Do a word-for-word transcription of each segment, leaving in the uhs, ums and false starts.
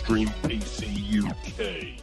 Extreme P C U K.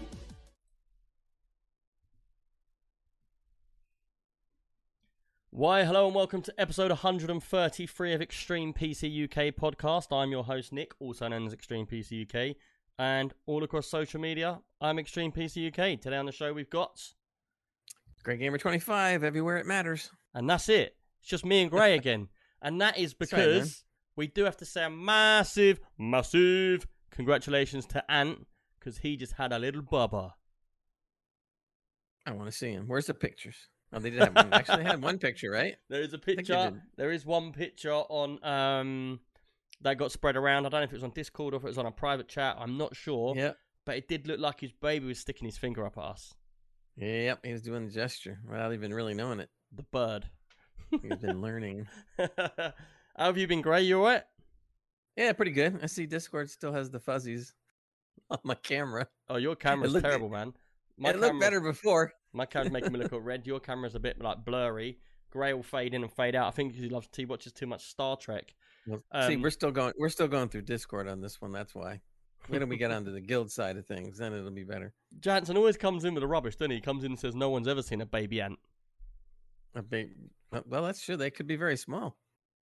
Why, hello and welcome to episode one hundred thirty-three of Extreme P C U K podcast. I'm your host Nick, also known as Extreme P C U K, and all across social media, I'm Extreme P C U K. Today on the show we've got Grey Gamer twenty-five, everywhere it matters. And that's it. It's just me and Gray again. And that is because right, we do have to say a massive, massive congratulations to Ant, because he just had a little bubba. I want to see him. Where's the pictures? Oh, they did have one. Actually, they had one picture, right? There is a picture. There is one picture on um that got spread around. I don't know if it was on Discord or if it was on a private chat. I'm not sure. Yeah. But it did look like his baby was sticking his finger up at us. Yep, he was doing the gesture without even really knowing it. The bird. He's been learning. How have you been, Gray? You alright? Yeah, pretty good. I see Discord still has the fuzzies on my camera. Oh, your camera's looked, terrible, man. My it looked better before. My camera's making me look all red. Your camera's a bit like blurry. Gray will fade in and fade out. I think because he loves he watches too much Star Trek. Well, um, see, we're still going. We're still going through Discord on this one. That's why. Wait till we get onto the guild side of things, then it'll be better. Jansen always comes in with the rubbish, doesn't he? He comes in and says no one's ever seen a baby ant. A baby? Well, that's true. They could be very small.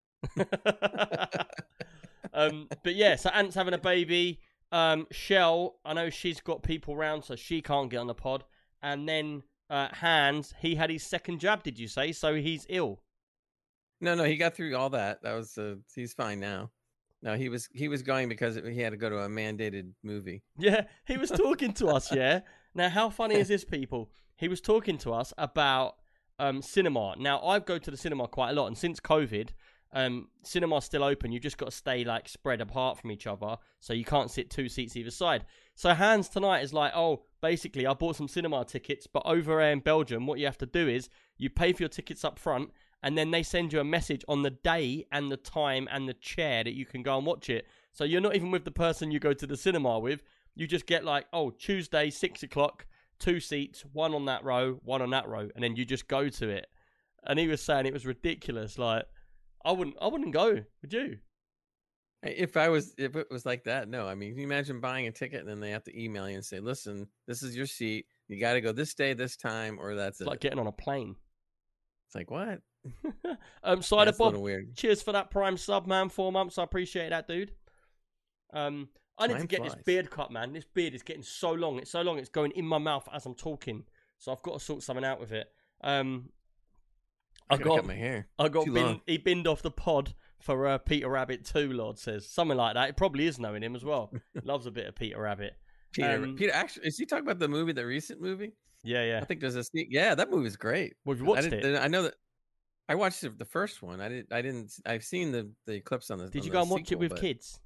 um, but yeah, so Ant's having a baby. Um, Shell, I know she's got people around, so she can't get on the pod. And then uh, Hans, he had his second jab, did you say? So he's ill. No, no, he got through all that. That was uh, he's fine now. No, he was he was going because he had to go to a mandated movie. Yeah, he was talking to us, yeah. Now, how funny is this, people? He was talking to us about um, cinema. Now, I go to the cinema quite a lot, and since COVID, um, cinema's still open. You just got to stay, like, spread apart from each other, so you can't sit two seats either side. So Hans tonight is like, oh, basically, I bought some cinema tickets, but over there in Belgium, what you have to do is you pay for your tickets up front, and then they send you a message on the day and the time and the chair that you can go and watch it. So you're not even with the person you go to the cinema with. You just get like, oh, Tuesday, six o'clock, two seats, one on that row, one on that row. And then you just go to it. And he was saying it was ridiculous. Like, I wouldn't I wouldn't go. Would you? If I was, if it was like that, no. I mean, can you imagine buying a ticket and then they have to email you and say, listen, this is your seat. You got to go this day, this time, or that's it's it. Like getting on a plane. It's like, what? um, Cider yeah, Bob, weird. Cheers for that Prime sub, man. Four months. I appreciate that, dude. Um, I need Time to get flies. this beard cut, man. This beard is getting so long. It's so long, it's going in my mouth as I'm talking. So I've got to sort something out with it. Um, I, I got cut my hair. I got Too bin, long. he binned off the pod for uh, Peter Rabbit too. Lord says something like that. It probably is knowing him as well. Loves a bit of Peter Rabbit. Peter, um, Peter, actually, is he talking about the movie, the recent movie? Yeah, yeah. I think there's a sneak. Yeah, that movie's great. Well, have you watched I it? I know that. I watched the first one. I did. I didn't. I've seen the, the clips on the. Did on you the go and watch sequel, it with but, kids?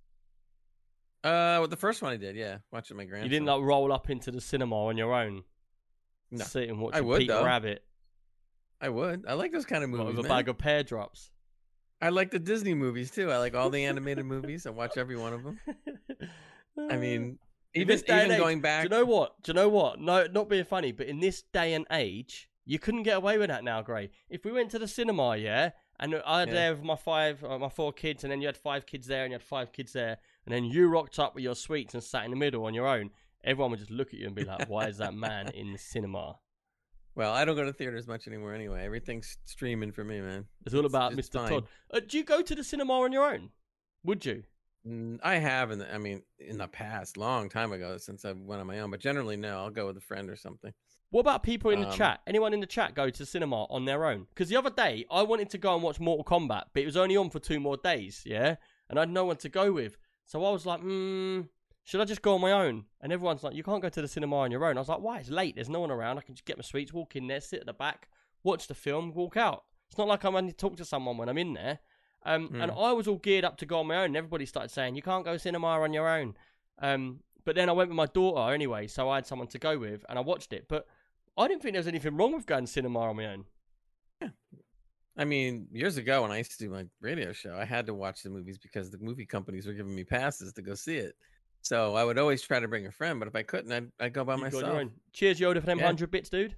Uh, well, the first one I did. Yeah, watch it with my grandson. You didn't like roll up into the cinema on your own, No, sit and watch I would, Peter though. Rabbit. I would. I like those kind of What, movies. with a man. bag of pear drops. I like the Disney movies too. I like all the animated movies. I watch every one of them. I mean, In even this day and even age, going back. Do you know what? Do you know what? No, not being funny, but in this day and age, you couldn't get away with that now, Gray. If we went to the cinema, yeah, and I had Yeah. there with my five, uh, my four kids, and then you had five kids there, and you had five kids there, and then you rocked up with your sweets and sat in the middle on your own, everyone would just look at you and be like, "Why is that man in the cinema?" Well, I don't go to theaters much anymore anyway. Everything's streaming for me, man. It's all about just Mister fine. Todd. Uh, do you go to the cinema on your own? Would you? Mm, I have, in the, I mean, in the past, long time ago, since I went on my own. But generally, no. I'll go with a friend or something. What about people in the Um, chat? Anyone in the chat go to cinema on their own? Because the other day, I wanted to go and watch Mortal Kombat, but it was only on for two more days, yeah? And I had no one to go with. So I was like, hmm, should I just go on my own? And everyone's like, you can't go to the cinema on your own. I was like, why? It's late. There's no one around. I can just get my sweets, walk in there, sit at the back, watch the film, walk out. It's not like I'm only to talk to someone when I'm in there. Um, Mm. And I was all geared up to go on my own. And everybody started saying, you can't go cinema on your own. Um, but then I went with my daughter anyway, so I had someone to go with, and I watched it. But I didn't think there was anything wrong with going to cinema on my own. Yeah. I mean, years ago when I used to do my radio show, I had to watch the movies because the movie companies were giving me passes to go see it. So I would always try to bring a friend, but if I couldn't, I'd, I'd go by You go on myself. your own. Cheers, Yoda, for them Yeah. one hundred bits, dude.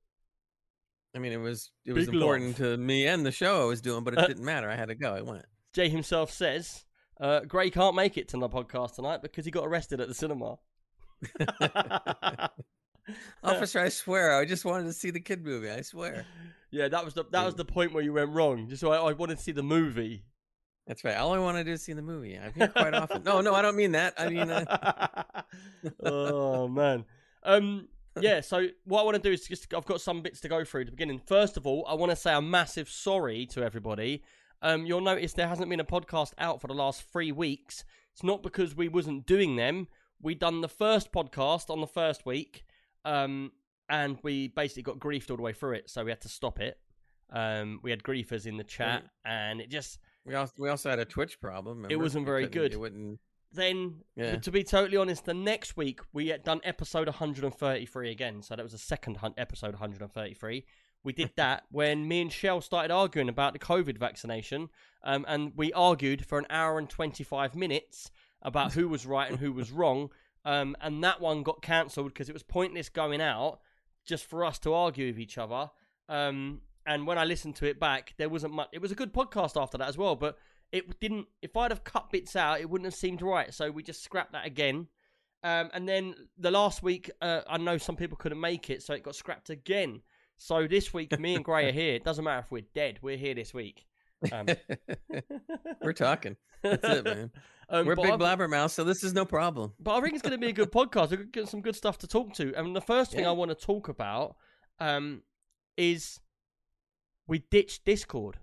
I mean, it was it was Big important love. to me and the show I was doing, but it Uh, didn't matter. I had to go. I went. Jay himself says, Uh, Gray can't make it to the podcast tonight because he got arrested at the cinema. Officer, I swear, I just wanted to see the kid movie. I swear. Yeah, that was the that was the point where you went wrong. Just so I, I wanted to see the movie. That's right. All I want to do is see the movie. I'm here quite often. No, no, I don't mean that. I mean, uh... oh man. Um. Yeah. So what I want to do is just I've got some bits to go through at the beginning. First of all, I want to say a massive sorry to everybody. Um. You'll notice there hasn't been a podcast out for the last three weeks. It's not because we wasn't doing them. We done the first podcast on the first week. Um. And we basically got griefed all the way through it, so we had to stop it. Um. We had griefers in the chat, and it just. We also we also had a Twitch problem. Remember? It wasn't very good. It wouldn't. Then, Yeah. to be totally honest, the next week we had done episode one hundred thirty-three again. So that was the second hun- episode one hundred thirty-three. We did that when me and Shell started arguing about the COVID vaccination. Um, and we argued for an hour and twenty-five minutes about who was right and who was wrong. Um, and that one got cancelled because it was pointless going out just for us to argue with each other. Um, and when I listened to it back, there wasn't much. It was a good podcast after that as well, but it didn't. If I'd have cut bits out, it wouldn't have seemed right. So we just scrapped that again. Um, and then the last week, uh, I know some people couldn't make it, so it got scrapped again. So this week, me and Gray are here. It doesn't matter if we're dead. We're here this week. Um, We're talking. That's it, man. um, We're but big I've- blabbermouth, so this is no problem. But I think it's going to be a good podcast. We're going to get some good stuff to talk to. And the first thing Yeah. I want to talk about um, is we ditched Discord.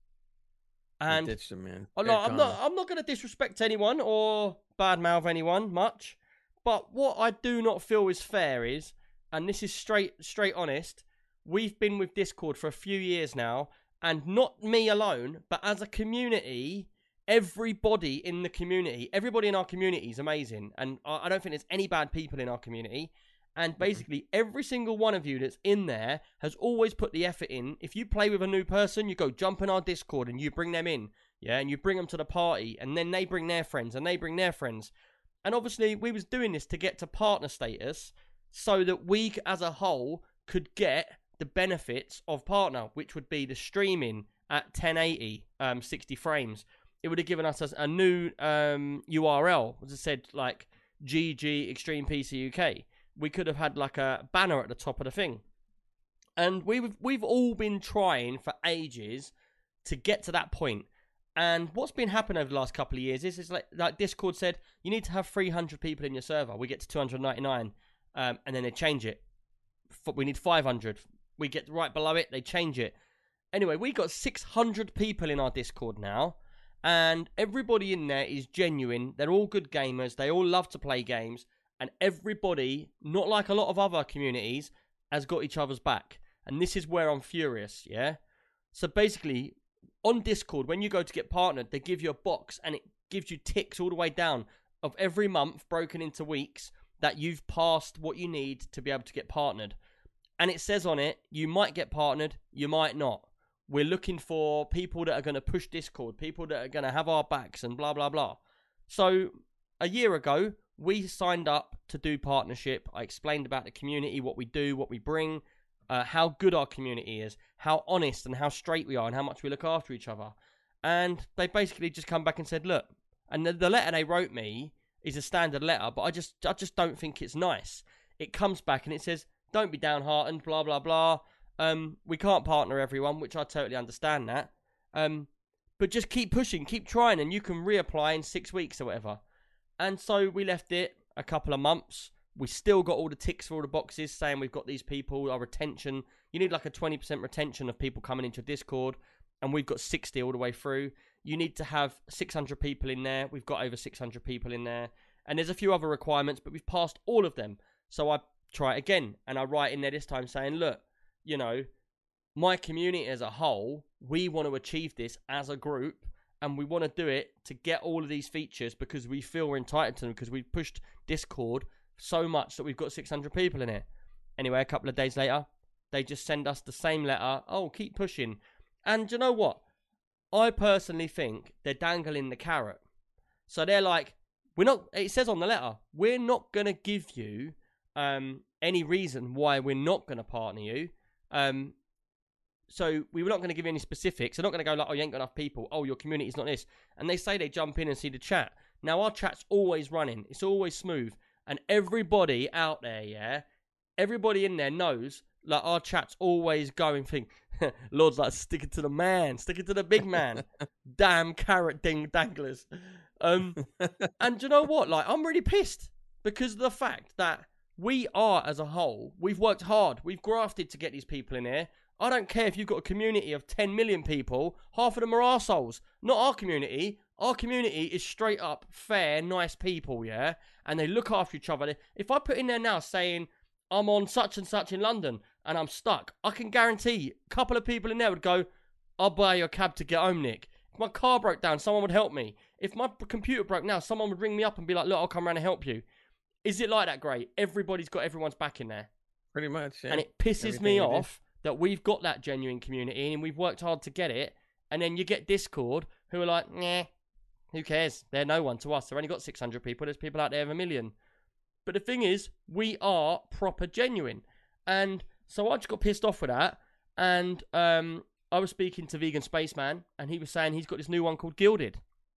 And We ditched them, man. I'm They're not, I'm not, gone. I'm not going to disrespect anyone or badmouth anyone much. But what I do not feel is fair is, and this is straight, straight honest, we've been with Discord for a few years now, and not me alone, but as a community, everybody in the community, everybody in our community is amazing, and I I don't think there's any bad people in our community. And basically, every single one of you that's in there has always put the effort in. If you play with a new person, you go jump in our Discord and you bring them in, yeah, and you bring them to the party, and then they bring their friends, and they bring their friends. And obviously, we was doing this to get to partner status, so that we, as a whole, could get the benefits of partner, which would be the streaming at ten eighty, um, sixty frames. It would have given us a new um, U R L, as I said, like G G Extreme P C U K. We could have had like a banner at the top of the thing. And we've we've all been trying for ages to get to that point. And what's been happening over the last couple of years is, is like, like Discord said, you need to have three hundred people in your server. We get to two hundred ninety-nine, um, and then they change it. F- We need five hundred. We get right below it, they change it. Anyway, we got six hundred people in our Discord now, and everybody in there is genuine. They're all good gamers. They all love to play games. And everybody, not like a lot of other communities, has got each other's back. And this is where I'm furious, yeah? So basically, on Discord, when you go to get partnered, they give you a box and it gives you ticks all the way down of every month broken into weeks that you've passed what you need to be able to get partnered. And it says on it, you might get partnered, you might not. We're looking for people that are going to push Discord, people that are going to have our backs and blah, blah, blah. So a year ago, we signed up to do partnership. I explained about the community, what we do, what we bring, uh, how good our community is, how honest and how straight we are, and how much we look after each other. And they basically just come back and said, look, and the, the letter they wrote me is a standard letter, but I just I just don't think it's nice. It comes back and it says, don't be downhearted, blah, blah, blah. Um, we can't partner everyone, which I totally understand that. Um, but just keep pushing, keep trying, and you can reapply in six weeks or whatever. And so we left it a couple of months. We still got all the ticks for all the boxes saying we've got these people, our retention. You need like a twenty percent retention of people coming into Discord. And we've got sixty all the way through. You need to have six hundred people in there. We've got over six hundred people in there. And there's a few other requirements, but we've passed all of them. So I try it again. And I write in there this time saying, look, you know, my community as a whole, we want to achieve this as a group. And we want to do it to get all of these features because we feel we're entitled to them because we've pushed Discord so much that we've got six hundred people in it. Anyway, a couple of days later, they just send us the same letter. Oh, keep pushing. And you know what? I personally think they're dangling the carrot. So they're like, we're not, it says on the letter, we're not going to give you um, any reason why we're not going to partner you. Um, so we were not going to give you any specifics. They're not going to go like, oh, you ain't got enough people. Oh, your community's not this. And they say they jump in and see the chat. Now, our chat's always running. It's always smooth. And everybody out there, yeah, everybody in there knows, like, our chat's always going, think, Lord's like, stick it to the man, stick it to the big man. Damn carrot ding danglers. Um, and do you know what? Like, I'm really pissed because of the fact that we are, as a whole, we've worked hard. We've grafted to get these people in here. I don't care if you've got a community of ten million people. Half of them are arseholes. Not our community. Our community is straight up fair, nice people, yeah? And they look after each other. If I put in there now saying, I'm on such and such in London and I'm stuck, I can guarantee a couple of people in there would go, I'll buy you a cab to get home, Nick. If my car broke down, someone would help me. If my computer broke now, someone would ring me up and be like, look, I'll come around and help you. Is it like that great? Everybody's got everyone's back in there. Pretty much, yeah. And it pisses Everything me we off that we've got that genuine community and we've worked hard to get it. And then you get Discord who are like, nah, who cares? They're no one to us. They've only got six hundred people. There's people out there of a million. But the thing is, we are proper genuine. And so I just got pissed off with that. And um, I was speaking to Vegan Spaceman, and he was saying he's got this new one called Gilded.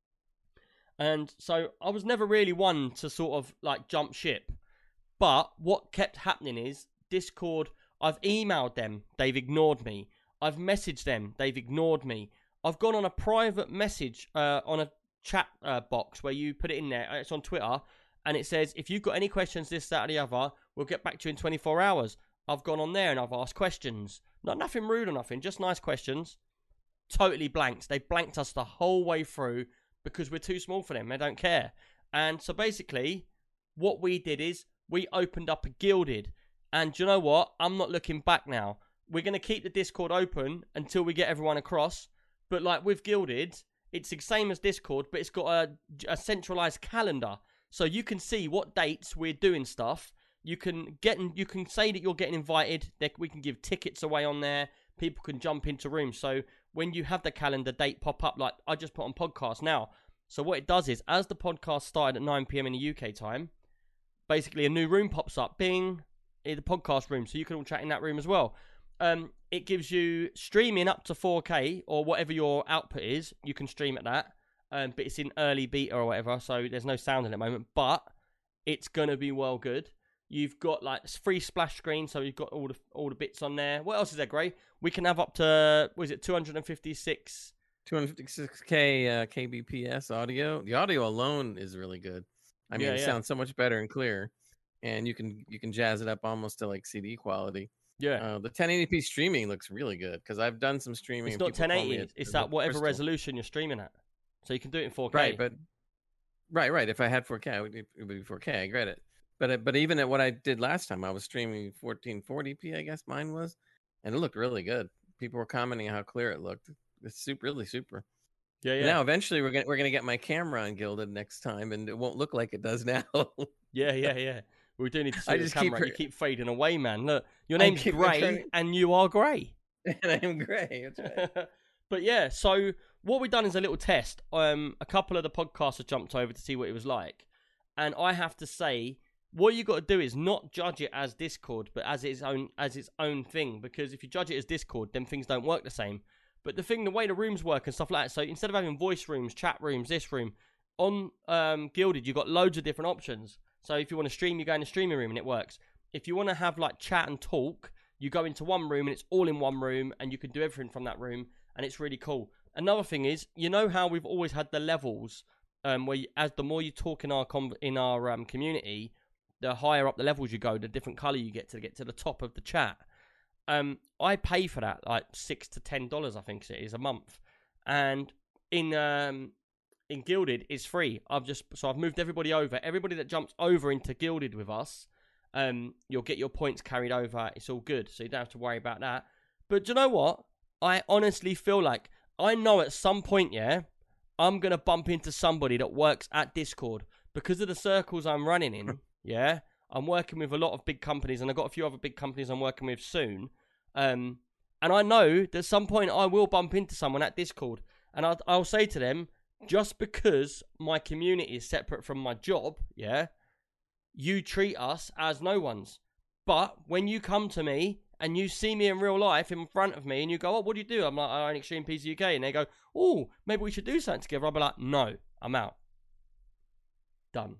And so I was never really one to sort of like jump ship. But what kept happening is Discord, I've emailed them, they've ignored me. I've messaged them, they've ignored me. I've gone on a private message uh, on a chat uh, box where you put it in there. It's on Twitter. And it says, if you've got any questions, this, that, or the other, we'll get back to you in twenty-four hours. I've gone on there and I've asked questions. Not nothing rude or nothing, just nice questions. Totally blanked. They blanked us the whole way through because we're too small for them. They don't care. And so basically, what we did is we opened up a Gilded. And do you know what? I'm not looking back now. We're going to keep the Discord open until we get everyone across. But like with Gilded, it's the same as Discord, but it's got a, a centralized calendar. So you can see what dates we're doing stuff. You can get, you can say that you're getting invited. We can give tickets away on there. People can jump into rooms. So when you have the calendar date pop up, like I just put on podcast now. So what it does is, as the podcast started at nine p.m. in the U K time, basically a new room pops up. Bing, in the podcast room. So you can all chat in that room as well. Um, it gives you streaming up to four K or whatever your output is. You can stream at that. Um, but it's in early beta or whatever, so there's no sound in at the moment. But it's gonna be well good. You've got like free splash screen, so you've got all the all the bits on there. What else is there, Gray? We can have up to, what is it, two fifty-six two fifty-six K uh, K B P S audio. The audio alone is really good. I mean, Yeah, it yeah. sounds so much better and clear, and you can you can jazz it up almost to like C D quality. Yeah, Uh, the ten eighty p streaming looks really good because I've done some streaming. it's and not people ten told me eighty. it- It's it that looked whatever crystal. resolution you're streaming at. So you can do it in four K. Right, but right, right. If I had four K, it would be, it would be four K. I get it. But it- but even at what I did last time, I was streaming fourteen forty p. I guess mine was, and it looked really good. People were commenting how clear it looked. It's super, really super. yeah, yeah, Now eventually we're gonna we're gonna get my camera on Gilded next time, and it won't look like it does now. yeah, yeah, yeah. We do need to see I the just keep camera. re- You keep fading away, man. Look, your I name's keep Gray, returning- and you are Gray. And I'm gray. That's right. But yeah, so what we've done is a little test. Um, a couple of the podcasters jumped over to see what it was like, and I have to say, what you got to do is not judge it as Discord, but as its own as its own thing. Because if you judge it as Discord, then things don't work the same. But the thing, the way the rooms work and stuff like that. So instead of having voice rooms, chat rooms, this room on um, Gilded, you've got loads of different options. So if you want to stream, you go in the streaming room and it works. If you want to have like chat and talk, you go into one room and it's all in one room, and you can do everything from that room, and it's really cool. Another thing is, you know how we've always had the levels, um, where you, as the more you talk in our com- in our um, community, the higher up the levels you go, the different color you get to get to the top of the chat. Um, I pay for that like six to ten dollars, I think it is a month, and in um in Gilded it's free. I've just so I've moved everybody over. Everybody that jumps over into Gilded with us, um, you'll get your points carried over. It's all good, so you don't have to worry about that. But do you know what? I honestly feel like I know at some point, yeah, I'm gonna bump into somebody that works at Discord because of the circles I'm running in. Yeah, I'm working with a lot of big companies, and I've got a few other big companies I'm working with soon. Um, and I know that at some point I will bump into someone at Discord, and I'll, I'll say to them, just because my community is separate from my job, yeah, you treat us as no ones. But when you come to me and you see me in real life in front of me, and you go, "Oh, what do you do?" I'm like, "I own Extreme P C U K," and they go, "Oh, maybe we should do something together." I'll be like, "No, I'm out." Done.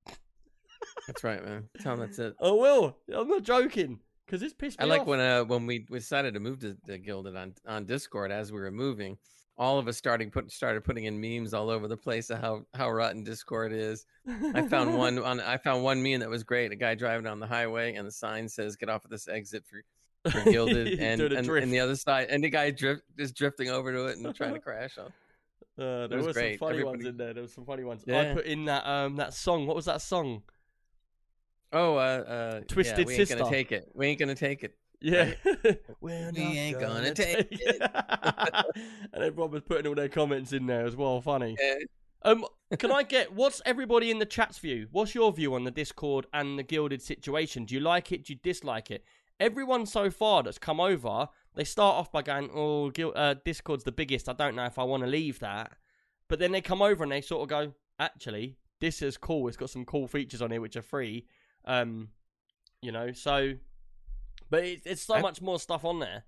That's right, man. Tell them that's it. I will. I'm not joking, because it's pissed me I like off. when uh when we decided to move to, to Gilded on on Discord as we were moving, all of us starting put started putting in memes all over the place of how how rotten Discord is. I found one on I found one meme that was great. A guy driving down the highway and the sign says "Get off of this exit for for Gilded," and Doing a and, drift. and the other side and the guy drift is drifting over to it and trying to crash on. Uh, there was were some great. funny ones Everybody- in there. There were some funny ones. I Yeah. put in that um that song. What was that song? Oh, uh, uh, Twisted yeah, we ain't Sister. gonna take it. We ain't gonna take it. Yeah. We're We not ain't gonna take it. And everyone was putting all their comments in there as well. Funny. Yeah. Um, can I get what's everybody in the chat's view? What's your view on the Discord and the Gilded situation? Do you like it? Do you dislike it? Everyone so far that's come over, they start off by going, "Oh, Gil- uh, Discord's the biggest. I don't know if I want to leave that." But then they come over and they sort of go, "Actually, this is cool. It's got some cool features on it which are free." Um, you know, so, but it, it's so I- much more stuff on there.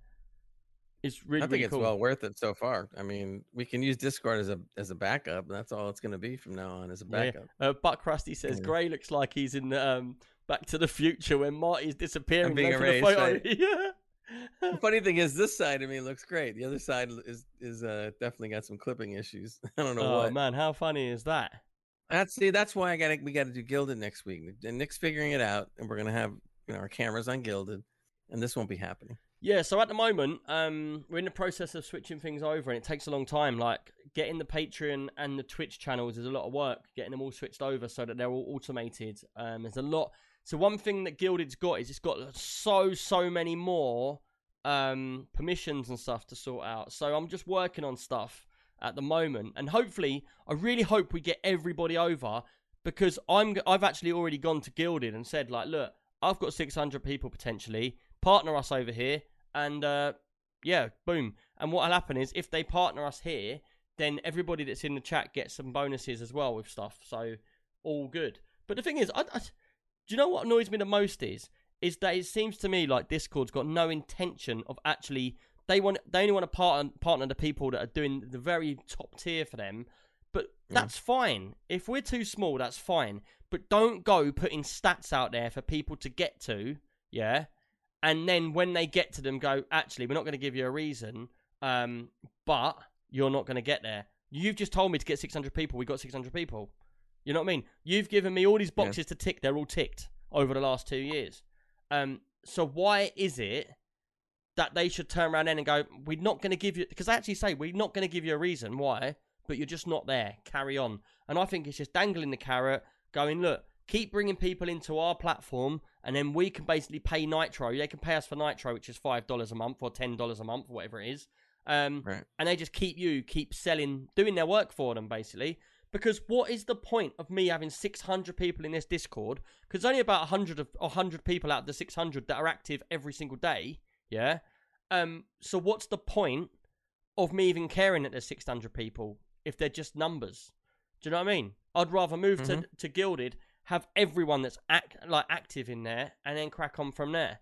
It's really, I think really it's cool. well worth it so far. I mean, we can use Discord as a as a backup. And that's all it's going to be from now on, as a Yeah. backup. Uh, Buck Rusty says Yeah. Gray looks like he's in um, Back to the Future when Marty's disappearing. And being there for the erased, photo. right. Yeah. The funny thing is, this side of me looks great. The other side is is uh, definitely got some clipping issues. I don't know Oh what. man, how funny is that? That's see, that's why I got to we got to do Gilded next week. And Nick's figuring it out, and we're gonna have you know our cameras on Gilded, and this won't be happening. Yeah, so at the moment, um, we're in the process of switching things over, and it takes a long time. Like, getting the Patreon and the Twitch channels is a lot of work, getting them all switched over so that they're all automated. Um, there's a lot. So one thing that Gilded's got is it's got so, so many more um, permissions and stuff to sort out. So I'm just working on stuff at the moment, and hopefully, I really hope we get everybody over, because I'm, I've actually already gone to Gilded and said, like, look, I've got six hundred people potentially. Partner us over here, and uh, yeah, boom. And what'll happen is, if they partner us here, then everybody that's in the chat gets some bonuses as well with stuff. So all good. But the thing is, I, I, do you know what annoys me the most is, is that it seems to me like Discord's got no intention of actually. They want, they only want to partner partner the people that are doing the very top tier for them. But that's fine. If we're too small, that's fine. But don't go putting stats out there for people to get to, yeah. And then when they get to them, go, actually, we're not going to give you a reason, um, but you're not going to get there. You've just told me to get six hundred people. We got six hundred people. You know what I mean? You've given me all these boxes yeah. to tick. They're all ticked over the last two years. Um, so why is it that they should turn around then and go, we're not going to give you, because I actually say, we're not going to give you a reason why, but you're just not there. Carry on. And I think it's just dangling the carrot, going, look, keep bringing people into our platform, and then we can basically pay Nitro. They can pay us for Nitro, which is five dollars a month or ten dollars a month, or whatever it is. Um, right. And they just keep you, keep selling, doing their work for them, basically. Because what is the point of me having six hundred people in this Discord? Because only about one hundred, of, one hundred people out of the six hundred that are active every single day, yeah? Um. So what's the point of me even caring that there's six hundred people if they're just numbers? Do you know what I mean? I'd rather move mm-hmm. to, to Gilded, have everyone that's act, like active in there, and then crack on from there.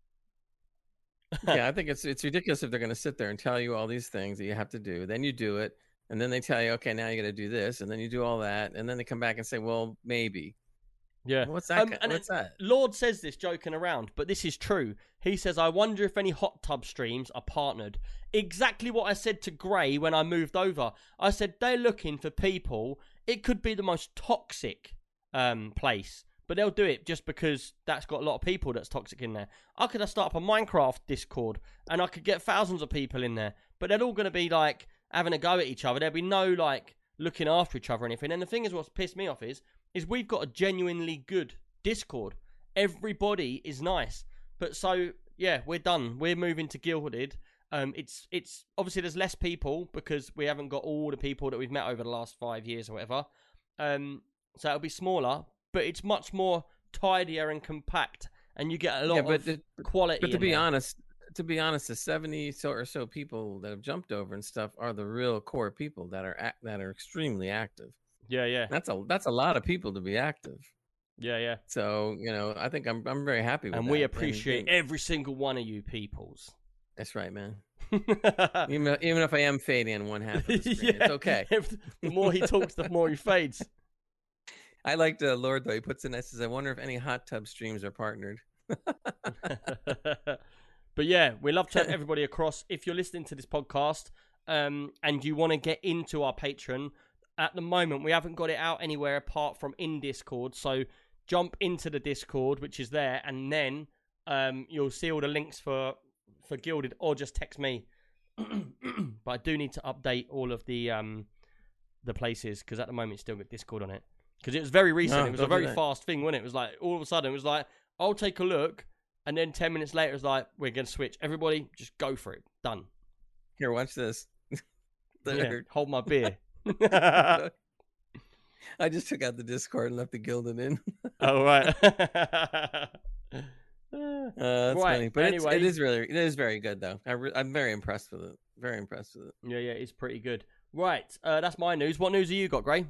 Yeah, I think it's it's ridiculous if they're going to sit there and tell you all these things that you have to do. Then you do it, and then they tell you, okay, now you got to do this, and then you do all that, and then they come back and say, well, maybe. Yeah. What's that? Um, and What's that? Lord says this joking around, but this is true. He says, I wonder if any hot tub streams are partnered. Exactly what I said to Gray when I moved over. I said, they're looking for people. It could be the most toxic um, place, but they'll do it just because that's got a lot of people that's toxic in there. I could have started up a Minecraft Discord, and I could get thousands of people in there, but they're all going to be like having a go at each other. There'll be no like looking after each other or anything. And the thing is, what's pissed me off is, is we've got a genuinely good Discord. Everybody is nice. But so, yeah, we're done. We're moving to Gilded. Um, it's it's obviously there's less people because we haven't got all the people that we've met over the last five years or whatever. Um, so it'll be smaller, but it's much more tidier and compact, and you get a lot yeah, but of the, quality. But to be there. honest, to be honest, the seventy so or so people that have jumped over and stuff are the real core people that are act, that are extremely active. Yeah, yeah. That's a that's a lot of people to be active. Yeah, yeah. So you know, I think I'm I'm very happy with And that. we appreciate and, every single one of you peoples. That's right, man. Even even if I am fading on one half of the screen, yeah. it's okay. If the more he talks, the more he fades. I liked uh, Lord though. He puts in. I says, I wonder if any hot tub streams are partnered. But yeah, we love to have everybody across. If you're listening to this podcast um, and you want to get into our Patreon, at the moment we haven't got it out anywhere apart from in Discord. So jump into the Discord, which is there, and then um, you'll see all the links for for Gilded, or just text me. But I do need to update all of the um, the places because at the moment it's still got Discord on it. Because it was very recent. No, it was a don't do very that. fast thing, wasn't it? It was like all of a sudden it was like, I'll take a look. And then ten minutes later, it's like, we're going to switch. Everybody, just go for it. Done. Here, watch this. Yeah, hold my beer. I just took out the Discord and left the Gilded in. Oh, right. Uh, that's Right, funny, but it's, anyway. it is really, it is very good though. I re- I'm very impressed with it. Very impressed with it. Yeah, yeah, it's pretty good. Right, uh, that's my news. What news have you got, Gray?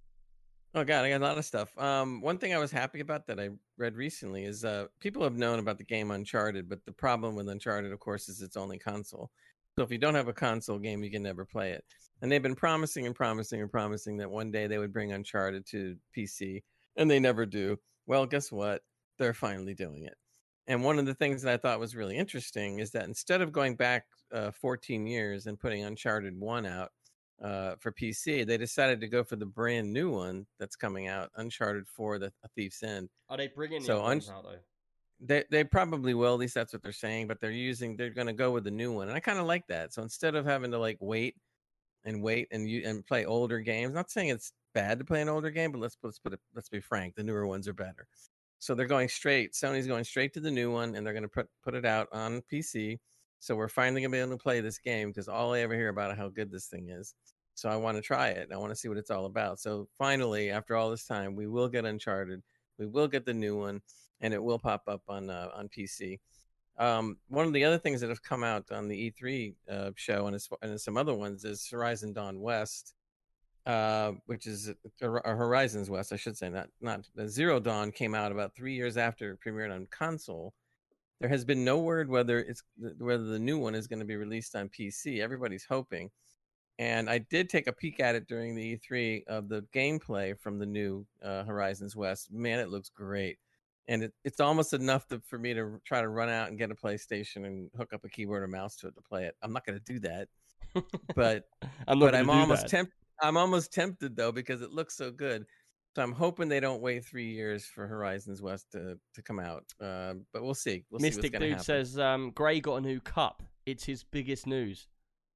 Oh god, I got a lot of stuff. Um, one thing I was happy about that I read recently is uh, people have known about the game Uncharted, but the problem with Uncharted, of course, is it's only console. So if you don't have a console game, you can never play it. And they've been promising and promising and promising that one day they would bring Uncharted to P C, and they never do. Well, guess what? They're finally doing it. And one of the things that I thought was really interesting is that instead of going back uh, fourteen years and putting Uncharted one out uh, for P C, they decided to go for the brand new one that's coming out, Uncharted four: The A Thief's End. Are they bringing the So other ones Un- out, though? They they probably will. At least that's what they're saying. But they're using they're going to go with the new one, and I kind of like that. So instead of having to like wait and wait and you and play older games, not saying it's bad to play an older game, but let's let's put it, let's be frank, the newer ones are better. So they're going straight. Sony's going straight to the new one, and they're going to put put it out on P C. So we're finally going to be able to play this game because all I ever hear about is how good this thing is. So I want to try it. I want to see what it's all about. So finally, after all this time, we will get Uncharted. We will get the new one, and it will pop up on uh, on P C. Um, one of the other things that have come out on the E three uh, show and, as, and some other ones is Horizon Dawn West, uh, which is uh, Horizons West, I should say, not not Zero Dawn came out about three years after it premiered on console. There has been no word whether it's whether the new one is going to be released on P C. Everybody's hoping. And I did take a peek at it during the E three of the gameplay from the new uh, Horizons West. Man, it looks great. And it, it's almost enough to, for me to try to run out and get a PlayStation and hook up a keyboard or mouse to it to play it. I'm not going to do that. But I'm not but gonna I'm do almost that. tempted. I'm almost tempted, though, because it looks so good. So I'm hoping they don't wait three years for Horizons West to, to come out. Uh, but we'll see. We'll see what's Mystic going to Dude happen. says um, Gray got a new cup. It's his biggest news.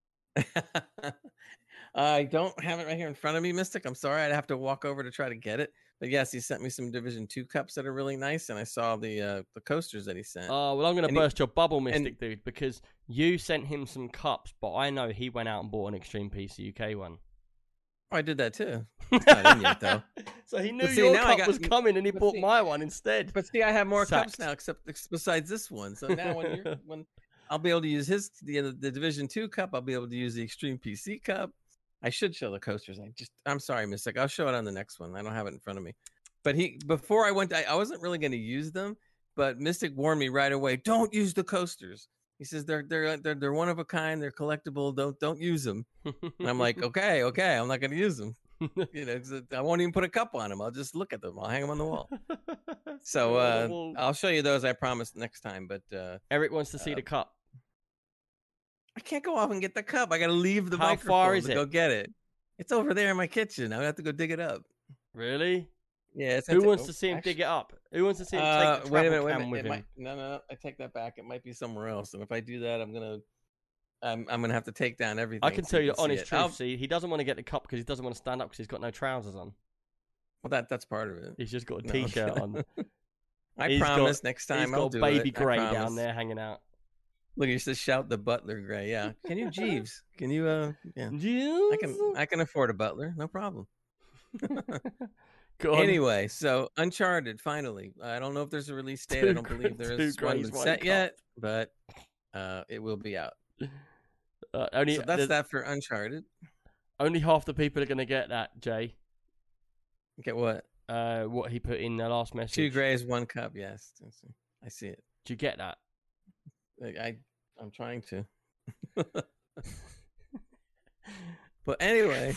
I don't have it right here in front of me, Mystic. I'm sorry. I'd have to walk over to try to get it. But yes, he sent me some Division two cups that are really nice, and I saw the uh, the coasters that he sent. Oh, well, I'm going to And he- burst your bubble, Mystic and- Dude, because you sent him some cups, but I know he went out and bought an Extreme P C U K one. Oh, I did that too. It's not in yet, though. So he knew see, your now I cup got- was coming, and he but bought see- my one instead. But see, I have more Sacked. cups now, except besides this one. So now when you're when I'll be able to use his the the Division two cup, I'll be able to use the Extreme P C cup. I should show the coasters. I just I'm sorry, Mystic. I'll show it on the next one. I don't have it in front of me. But he before I went, I, I wasn't really going to use them. But Mystic warned me right away. Don't use the coasters. He says they're they're they're they're one of a kind. They're collectible. Don't don't use them. And I'm like, okay, okay. I'm not going to use them. You know, 'cause I won't even put a cup on them. I'll just look at them. I'll hang them on the wall. So uh, Well, I'll show you those. I promise next time. But uh, Eric wants to see uh, the cup. I can't go off and get the cup. I got to leave the How microphone far is to it? go get it. It's over there in my kitchen. I have to go dig it up. Really? Yeah. It's Who it's- wants oh, to see him actually- dig it up? Who wants to see him Uh, take the wait a travel minute. Wait a cam minute. with It him? might, no, no, no. I take that back. It might be somewhere else. And if I do that, I'm gonna, I'm, I'm gonna have to take down everything. I can so tell you can the honest see it. truth. I'll- See, he doesn't want to get the cup because he doesn't want to stand up because he's got no trousers on. Well, that that's part of it. He's just got a No, t-shirt okay. on. I He's got- promise next He's time got I'll a do baby it. I Gray down promise. there hanging out. Look, you should shout the butler Gray. Yeah. Can you, Jeeves? Can you? Uh, yeah. I can. I can afford a butler. No problem. Go on. Anyway, so Uncharted finally. I don't know if there's a release date. I Two don't gr- believe there two is one Grays, that's one set cup. yet, but uh, it will be out. Uh, only So that's there's- that for Uncharted. only half the people are going to get that, Jay. Get what? Uh, what he put in the last message. Two grays, one cup. Yes, I see it. Do you get that? I, I I'm trying to. But anyway,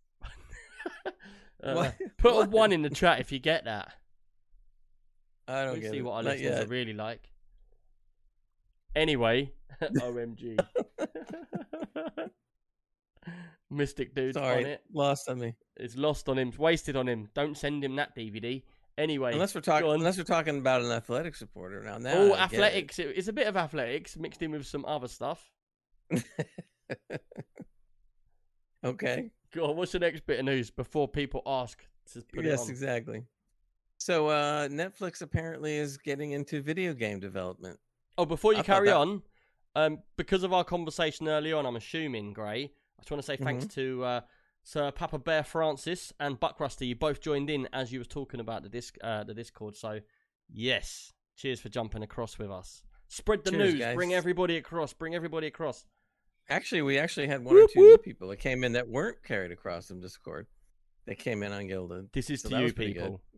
uh, what? put What? a one in the chat if you get that. I don't Let me get see it. what our Not listeners yet. are really like. Anyway, O M G. Mystic dude Sorry, on it. lost on me. It's lost on him. It's wasted on him. Don't send him that D V D. Anyway, Unless we're go talking, on. unless we're talking about an athletic supporter now. Now, Oh, I get athletics. It. It's a bit of athletics mixed in with some other stuff. it. Okay. Go on, what's the next bit of news before people ask to put it Yes, on? exactly. So, uh, Netflix apparently is getting into video game development. Oh, before you I thought carry that- on, um, because of our conversation earlier on, I'm assuming, Gray, I just want to say thanks Mm-hmm. to uh, Sir Papa Bear Francis and Buck Rusty. You both joined in as you was talking about the disc, uh, the Discord. So, yes, cheers for jumping across with us. Spread the Cheers, news. guys. Bring everybody across. Bring everybody across. Actually, we actually had one Whoop, or two whoop. new people that came in that weren't carried across from Discord. They came in on Gilded. This is So to that you was pretty good. people.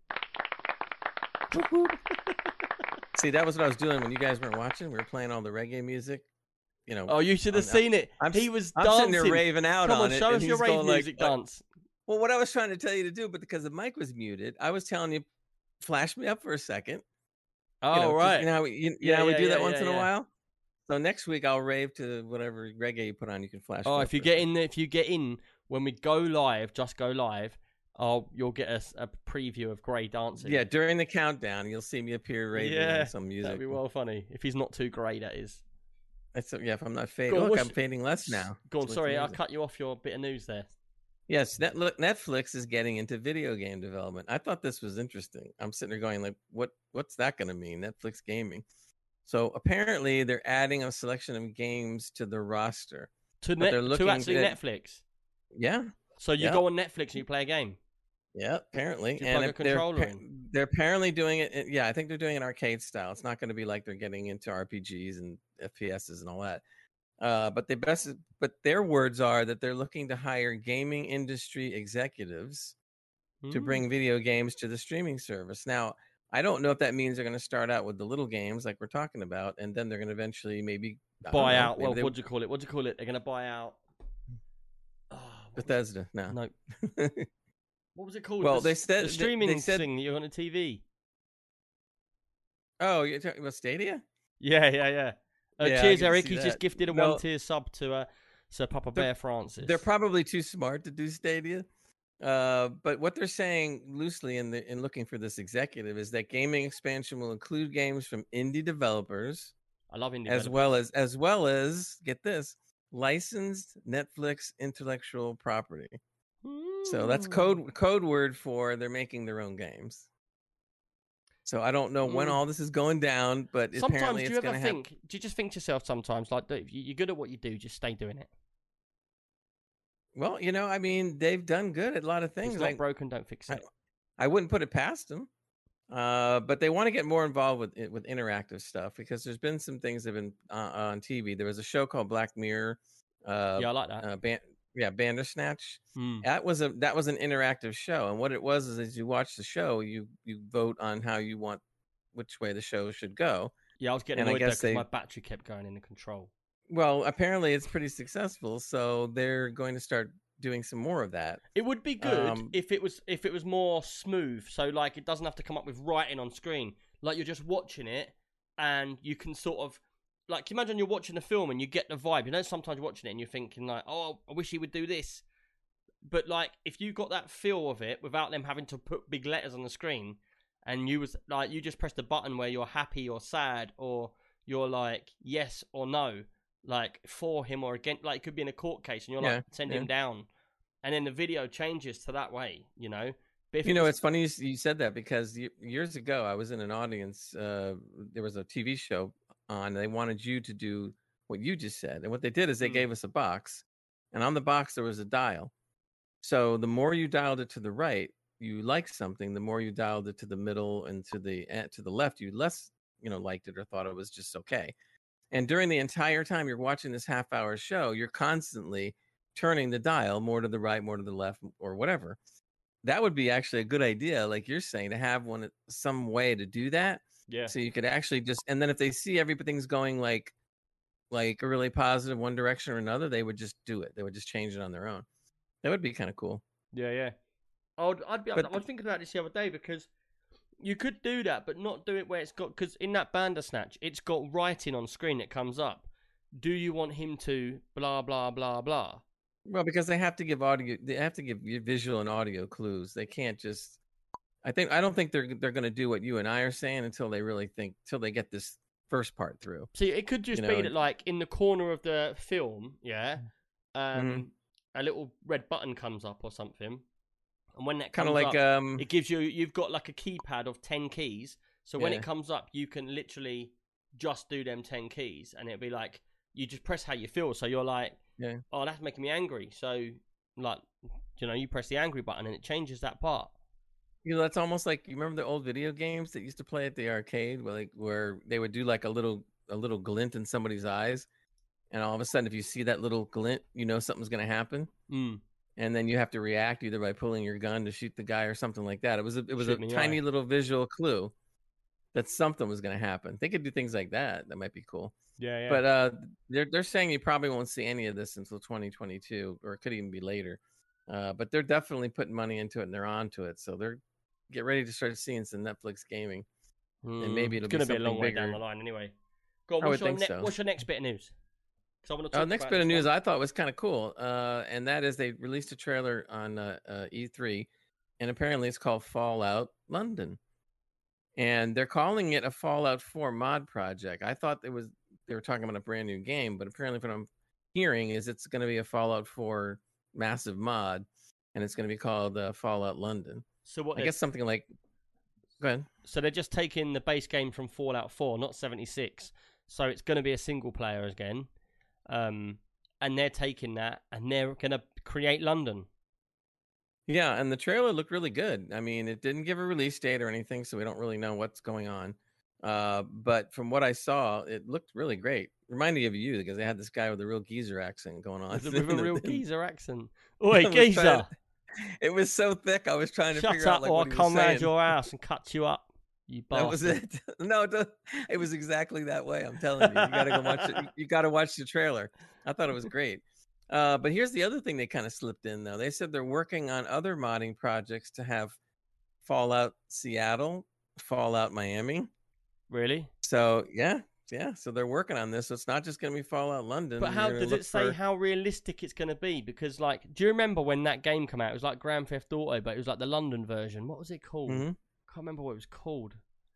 See, that was what I was doing when you guys weren't watching. We were playing all the reggae music. You know, Oh, you should have I'm- seen it. I'm, he was I'm dancing. sitting there raving out Come on on, it. show and us your he's rave going like- music like, dance. Well, what I was trying to tell you to do, but because the mic was muted, I was telling you, flash me up for a second. Oh, you know, 'cause right. You know how we, you, you Yeah, know how we yeah, do that yeah, once yeah, in a yeah. while. So next week I'll rave to whatever reggae you put on. You can flash. Oh, me if up you for a get second. in, if you get in when we go live, just go live. Oh, you'll get us a, preview of Gray dancing. Yeah, during the countdown, you'll see me appear raving yeah, on some music. that'd be well funny if he's not too grey. That is. That's, yeah, if I'm not fading. Go on, Look, what's- I'm fading less now. Go on, It's sorry, I amazing. cut you off your bit of news there. Yes, Net, look, Netflix is getting into video game development. I thought this was interesting. I'm sitting there going, like, what? What's that going to mean? Netflix gaming. So apparently, they're adding a selection of games to the roster. To But net, they're to looking actually at- Netflix. Yeah, So you yeah. go on Netflix and you play a game. yeah, apparently. Do you and plug a if they're, controller pa- in? they're apparently doing it. Yeah, I think they're doing it arcade style. It's not going to be like they're getting into R P Gs and F P Ss and all that. Uh, but they best, but their words are that they're looking to hire gaming industry executives to Mm. bring video games to the streaming service. Now, I don't know if that means they're going to start out with the little games like we're talking about, and then they're going to eventually maybe I don't buy know, out. maybe Well, they- what do you call it? What do you call it? They're gonna buy out. Oh, what was- Bethesda. No. no, what was it called? Well, the, they s- said- the they- streaming they said- thing that you're on the T V. Oh, you're talking about Stadia? Yeah, yeah, yeah. Uh, Yeah, I cheers, can Eric. see He's just that. gifted a No. one tier sub to uh, Sir Papa They're- Bear Francis. They're probably too smart to do Stadia. Uh, but what they're saying loosely in the in looking for this executive is that gaming expansion will include games from indie developers I love indie as developers. well as as well as get this licensed Netflix intellectual property. So that's Mm. code code word for they're making their own games. So I don't know when Mm. all this is going down, but Sometimes apparently do it's you ever going to happen. think? Do you just think to yourself sometimes like, if you- you're good at what you do, just stay doing it. Well, you know, I mean, they've done good at a lot of If things. it's not Like broken, don't fix I- it. I wouldn't put it past them. Uh, but they want to get more involved with it- with interactive stuff because there's been some things that have been uh, on T V. There was a show called Black Mirror. Uh, yeah, I like that. uh, Ban- yeah, Bandersnatch. Hmm. That was a that was an interactive show, and what it was is, as you watch the show, you you vote on how you want which way the show should go. Yeah, I was getting and I annoyed there guess because they- my battery kept going in the control. Well, apparently it's pretty successful, so they're going to start doing some more of that. It would be good Um, if it was if it was more smooth. So like it doesn't have to come up with writing on screen. Like you're just watching it and you can sort of like imagine you're watching a film and you get the vibe. You know, sometimes you're watching it and you're thinking like, oh, I wish he would do this. But like if you got that feel of it without them having to put big letters on the screen, and you was like you just press the button where you're happy or sad or you're like yes or no, like for him or against, like it could be in a court case and you're Yeah, like send yeah. him down, and then the video changes to that way, you know. But if You it know, was- it's funny you, s- you said that because y- years ago I was in an audience. Uh, there was a T V show on. They wanted you to do what you just said, and what they did is they Hmm. gave us a box, and on the box there was a dial. So the more you dialed it to the right, you liked something. The more you dialed it to the middle and to the eh, to the left, you less you know liked it or thought it was just okay. And during the entire time you're watching this half hour show, you're constantly turning the dial more to the right, more to the left, or whatever. that would be actually a good idea, like you're saying, to have one some way to do that. Yeah. So you could actually just, and then if they see everything's going like like a really positive one direction or another, they would just do it. They would just change it on their own. That would be kind of cool. Yeah, yeah. I'd, I'd be. But I was thinking about this the other day because you could do that, but not do it where it's got, because in that Bandersnatch, it's got writing on screen that comes up. Do you want him to blah blah blah blah? well, because they have to give audio, they have to give you visual and audio clues. They can't just. I think I don't think they're they're going to do what you and I are saying until they really think, until they get this first part through. See, it could just You be know, that, like, in the corner of the film, yeah, um, Mhm. a little red button comes up or something, and when that Kind comes of like up, um, it gives you, you've got like a keypad of ten keys. So when Yeah. it comes up, you can literally just do them ten keys, and it'll be like you just press how you feel. So you're like, Yeah. oh, that's making me angry. So like, you know, you press the angry button, and it changes that part. you know, that's almost like, you remember the old video games that used to play at the arcade, where like where they would do like a little a little glint in somebody's eyes, and all of a sudden, if you see that little glint, you know something's going to happen. Mm. And then you have to react either by pulling your gun to shoot the guy or something like that. It was a, it was Shoot a in the tiny eye. little visual clue that something was going to happen. They could do things like that. That might be cool. Yeah, yeah. But uh, they're they're saying you probably won't see any of this until twenty twenty-two, or it could even be later. Uh, but they're definitely putting money into it, and they're on to it. So they're get ready to start seeing some Netflix gaming, and maybe Mm, it'll it's be going to be a something long way down bigger. the line anyway. Go on, I what's would your, think ne- so. what's your next bit of news? Because I want to Uh, talk next about bit of this news one. I thought was kind of cool, uh, and that is they released a trailer on uh, uh, E three, and apparently it's called Fallout London, and they're calling it a Fallout four mod project. I thought it was they were talking about a brand new game, but apparently what I'm hearing is it's going to be a Fallout four massive mod, and it's going to be called uh, Fallout London. So what? I they're- guess something like. Go ahead. So they're just taking the base game from Fallout four, not seventy-six. So it's going to be a single player again, um, and they're taking that and they're going to create London. Yeah, and the trailer looked really good. I mean, it didn't give a release date or anything, so we don't really know what's going on. Uh, but from what I saw, it looked really great. Reminded me of you because they had this guy with a real geezer accent going on. With a, with a real geezer accent. Oi, I was trying geezer! to- It was so thick. I was trying to Shut figure up, out like or what I'll he come was saying. round your house and cut you up. You bastard. That was it. No, it, don't- it was exactly that way. I'm telling you. You gotta go watch it. You, you gotta watch the trailer. I thought it was great. Uh, but here's the other thing they kind of slipped in though. They said they're working on other modding projects to have Fallout Seattle, Fallout Miami. Really? So yeah, yeah. So they're working on this. So it's not just gonna be Fallout London. But You're how gonna does look it say for- how realistic it's going to be? Because, like, do you remember when that game came out? It was like Grand Theft Auto, but it was like the London version. What was it called? Mhm. Can't remember what it was called.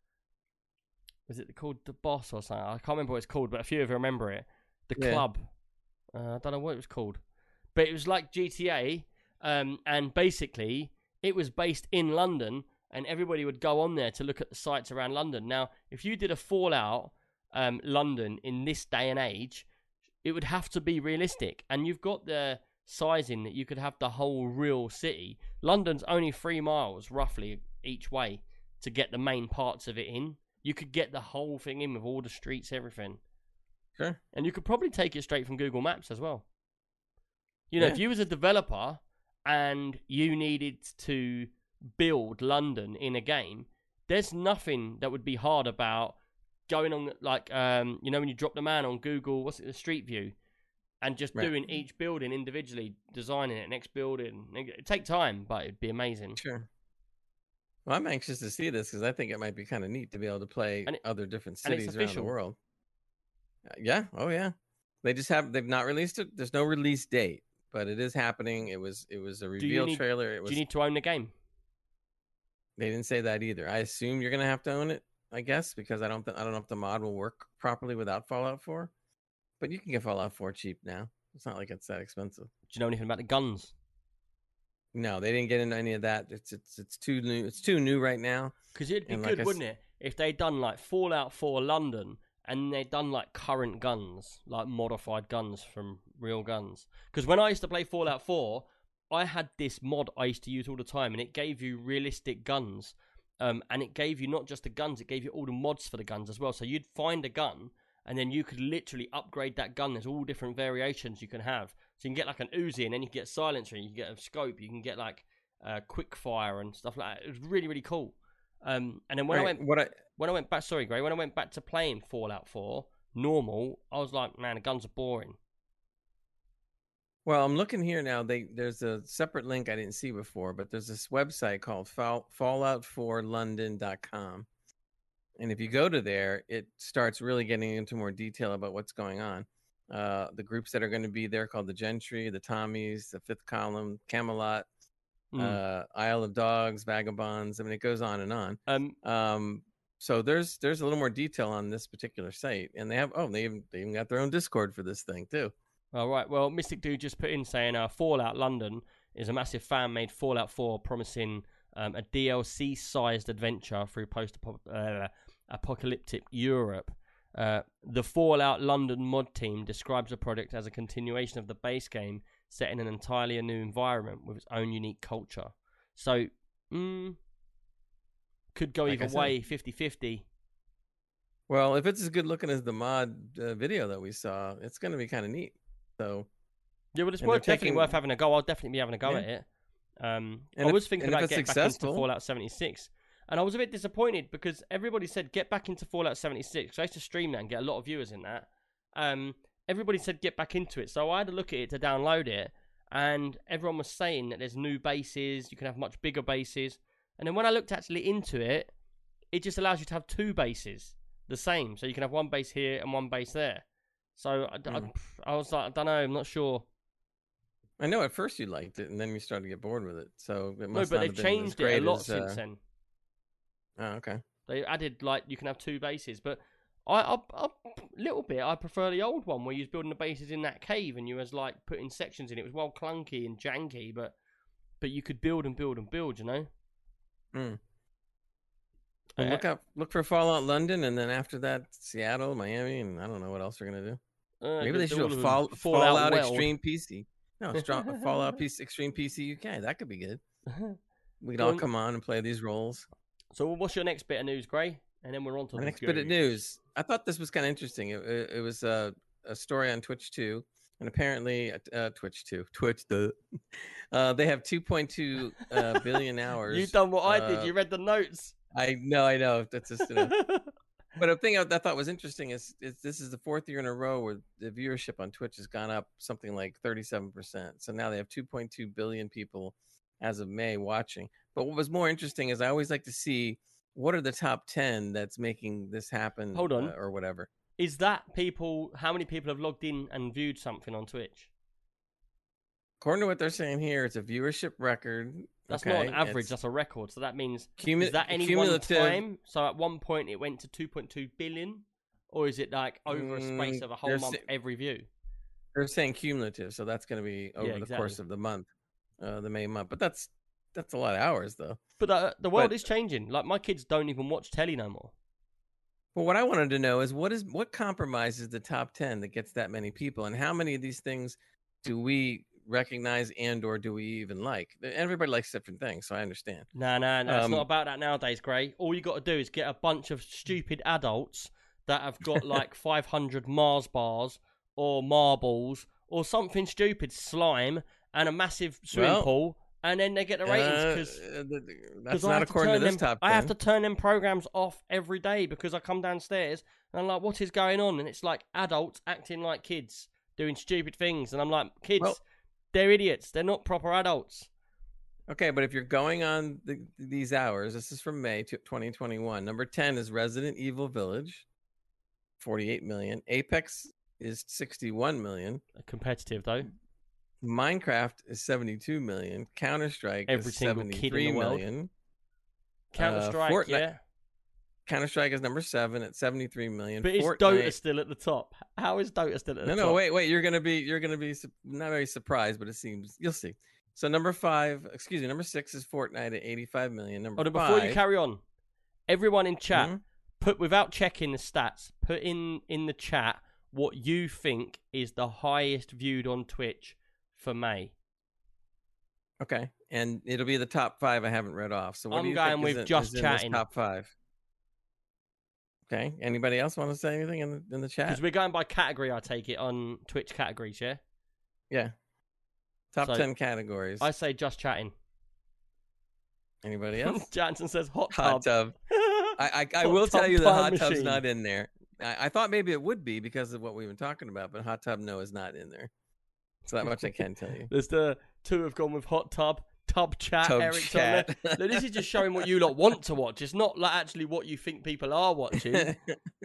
Was it called The Boss or something? I can't remember what it's called, but a few of you remember it. The Yeah. Club. Uh, I don't know what it was called. But it was like G T A, um, and basically it was based in London, and everybody would go on there to look at the sites around London. Now, if you did a Fallout um, London in this day and age, it would have to be realistic. And you've got the sizing that you could have the whole real city. London's only three miles, roughly, each way to get the main parts of it in. You could get the whole thing in with all the streets, everything. Sure. And you could probably take it straight from Google Maps as well. You know, Yeah. if you was a developer and you needed to build London in a game, there's nothing that would be hard about going on, like, um, you know, when you drop the man on Google, what's it, the Street View, and just Right. doing each building individually, designing it, next building. It'd take time, but it'd be amazing. Sure. Well, I'm anxious to see this because I think it might be kind of neat to be able to play And it- other different and it's cities around the official. world. Uh, Yeah. Oh, yeah. They just have. They've not released it. There's no release date, but it is happening. It was. It was a you reveal need- trailer. It was. Do you need to own the game? They didn't say that either. I assume you're gonna have to own it. I guess because I don't. Th- I don't know if the mod will work properly without Fallout four. But you can get Fallout four cheap now. It's not like it's that expensive. Do you know anything about the guns? No, they didn't get into any of that. It's it's it's too new. It's too new right now. Because it'd be And like good, I s- wouldn't it, if they'd done like Fallout four London and they'd done like current guns, like modified guns from real guns. Because when I used to play Fallout four, I had this mod I used to use all the time, and it gave you realistic guns. Um, and it gave you not just the guns, it gave you all the mods for the guns as well. So you'd find a gun, and then you could literally upgrade that gun. There's all different variations you can have. So you can get like an Uzi, and then you can get a silencer, you can get a scope, you can get like uh, Quickfire and stuff like that. It was really really cool. Um, and then when Right, I went what I when I went back, sorry, Gray, when I went back to playing Fallout four normal, I was like, man, the guns are boring. well, I'm looking here now. They there's a separate link I didn't see before, but there's this website called Fall, fallout four london dot com. And if you go to there, it starts really getting into more detail about what's going on. Uh, the groups that are going to be there called the Gentry, the Tommies, the Fifth Column, Camelot, Mm. uh, Isle of Dogs, Vagabonds. I mean, it goes on and on. Um, Um, so there's there's a little more detail on this particular site, and they have oh they even they even got their own Discord for this thing too. all right. Well, Mystic Dude just put in saying, uh, Fallout London is a massive fan-made Fallout four, promising um, a D L C-sized adventure through post-apocalyptic Europe. Uh, the Fallout London mod team describes the project as a continuation of the base game, set in an entirely new environment with its own unique culture. So, mm, could go Like I either said. way, fifty-fifty. Well, if it's as good looking as the mod uh, video that we saw, it's going to be kind of neat. So, Yeah, well, it's And worth, they're definitely taking- worth having a go. I'll definitely be having a go Yeah. at it. Um, And I if- was thinking and if about it's getting back successful- into Fallout seventy-six. And I was a bit disappointed because everybody said get back into Fallout seventy-six. So I used to stream that and get a lot of viewers in that. Um, everybody said get back into it. So I had a look at it to download it. And everyone was saying that there's new bases. You can have much bigger bases. And then when I looked actually into it, it just allows you to have two bases. The same. So you can have one base here and one base there. So I, I, Mm. I was like, I don't know. I'm not sure. I know at first you liked it, and then you started to get bored with it. So it No, must but not they've have been as changed it a great lot as, since uh, then. Oh, okay. They added like you can have two bases, but I, I, I little bit I prefer the old one where you was building the bases in that cave and you was like putting sections in. It was well clunky and janky, but but you could build and build and build. You know. Mm. Well, Uh, look up, look for Fallout London, and then after that, Seattle, Miami, and I don't know what else they're gonna do. uh, Maybe the- they the should do all a of fall, them Fallout, Fallout World. Extreme P C. No, strong, Fallout P C, Extreme P C U K. That could be good. We'd Go all on. come on and play these roles. So what's your next bit of news, Gray? And then we're on to My the next bit of goose. news. I thought this was kind of interesting. It, it, it was uh, a story on Twitch two, and apparently uh, uh, Twitch two, Twitch the, uh, they have two point two uh, billion hours. You done what I did. uh, You read the notes. I know, I know. That's just. You know. But a thing I, I thought was interesting is, is this is the fourth year in a row where the viewership on Twitch has gone up something like thirty-seven percent. So now they have two point two billion people as of May watching. But what was more interesting is I always like to see what are the top ten that's making this happen. Hold on. uh, or whatever. Is that people? How many people have logged in and viewed something on Twitch? According to what they're saying here, it's a viewership record. That's okay? not an average. It's That's a record. So that means cumu- is that any one cumulative. time? So at one point it went to two point two billion, or is it like over a space Mm, of a whole they're month sa- every view? They're saying cumulative, so that's going to be over Yeah, the course exactly. of the month, uh, the May month. But that's that's a lot of hours, though. But the, the world But- is changing. Like my kids don't even watch telly no more. Well, what I wanted to know is what is what compromises the top ten that gets that many people, and how many of these things do we recognize and or do we even like? Everybody likes different things, so I understand. Nah, nah, nah. It's Um, not about that nowadays, Gray. All you got to do is get a bunch of stupid adults that have got like five hundred Mars bars or marbles or something stupid, slime, and a massive swimming Well, pool, and then they get the ratings because. Uh, th- th- that's Because I not have according to turn this them, top I ten. have to turn them programs off every day because I come downstairs and I'm like, what is going on? And it's like adults acting like kids doing stupid things. And I'm like, kids, Well- they're idiots. They're not proper adults. Okay, but if you're going on the, these hours, this is from May to twenty twenty-one. Number ten is Resident Evil Village, forty-eight million. Apex is sixty-one million. Competitive, though. Minecraft is seventy-two million. Counter Strike Every is single kid in the seventy-three world. million. Counter Strike, Fortnite- yeah. Counter Strike is number seven at seventy-three million. But is Fortnite, Dota still at the top? How is Dota still at the no, top? no, wait, wait. You're gonna be, you're gonna be su- not very surprised, but it seems you'll see. So number five, excuse me, number six is Fortnite at eighty-five million. Number Hold on, five. before you carry on, everyone in chat, Mhm. put without checking the stats, put in in the chat what you think is the highest viewed on Twitch for May. Okay, and it'll be the top five I haven't read off. So what I'm do you going think with is in, just is in this chatting. top five? Okay. Anybody else want to say anything in the in the chat? Because we're going by category, I take it, on Twitch categories, yeah? Yeah. Top So, ten categories. I say just chatting. Anybody else? Jansen says hot tub. Hot tub. I I, I Hot will tub tell you the time hot tub's machine. not in there. I, I thought maybe it would be because of what we've been talking about, but hot tub no is not in there. So that much I can tell you. There's the two have gone with hot tub, tub chat. Tub Eric's chat. on there. Look, this is just showing what you lot want to watch. It's not like actually what you think people are watching.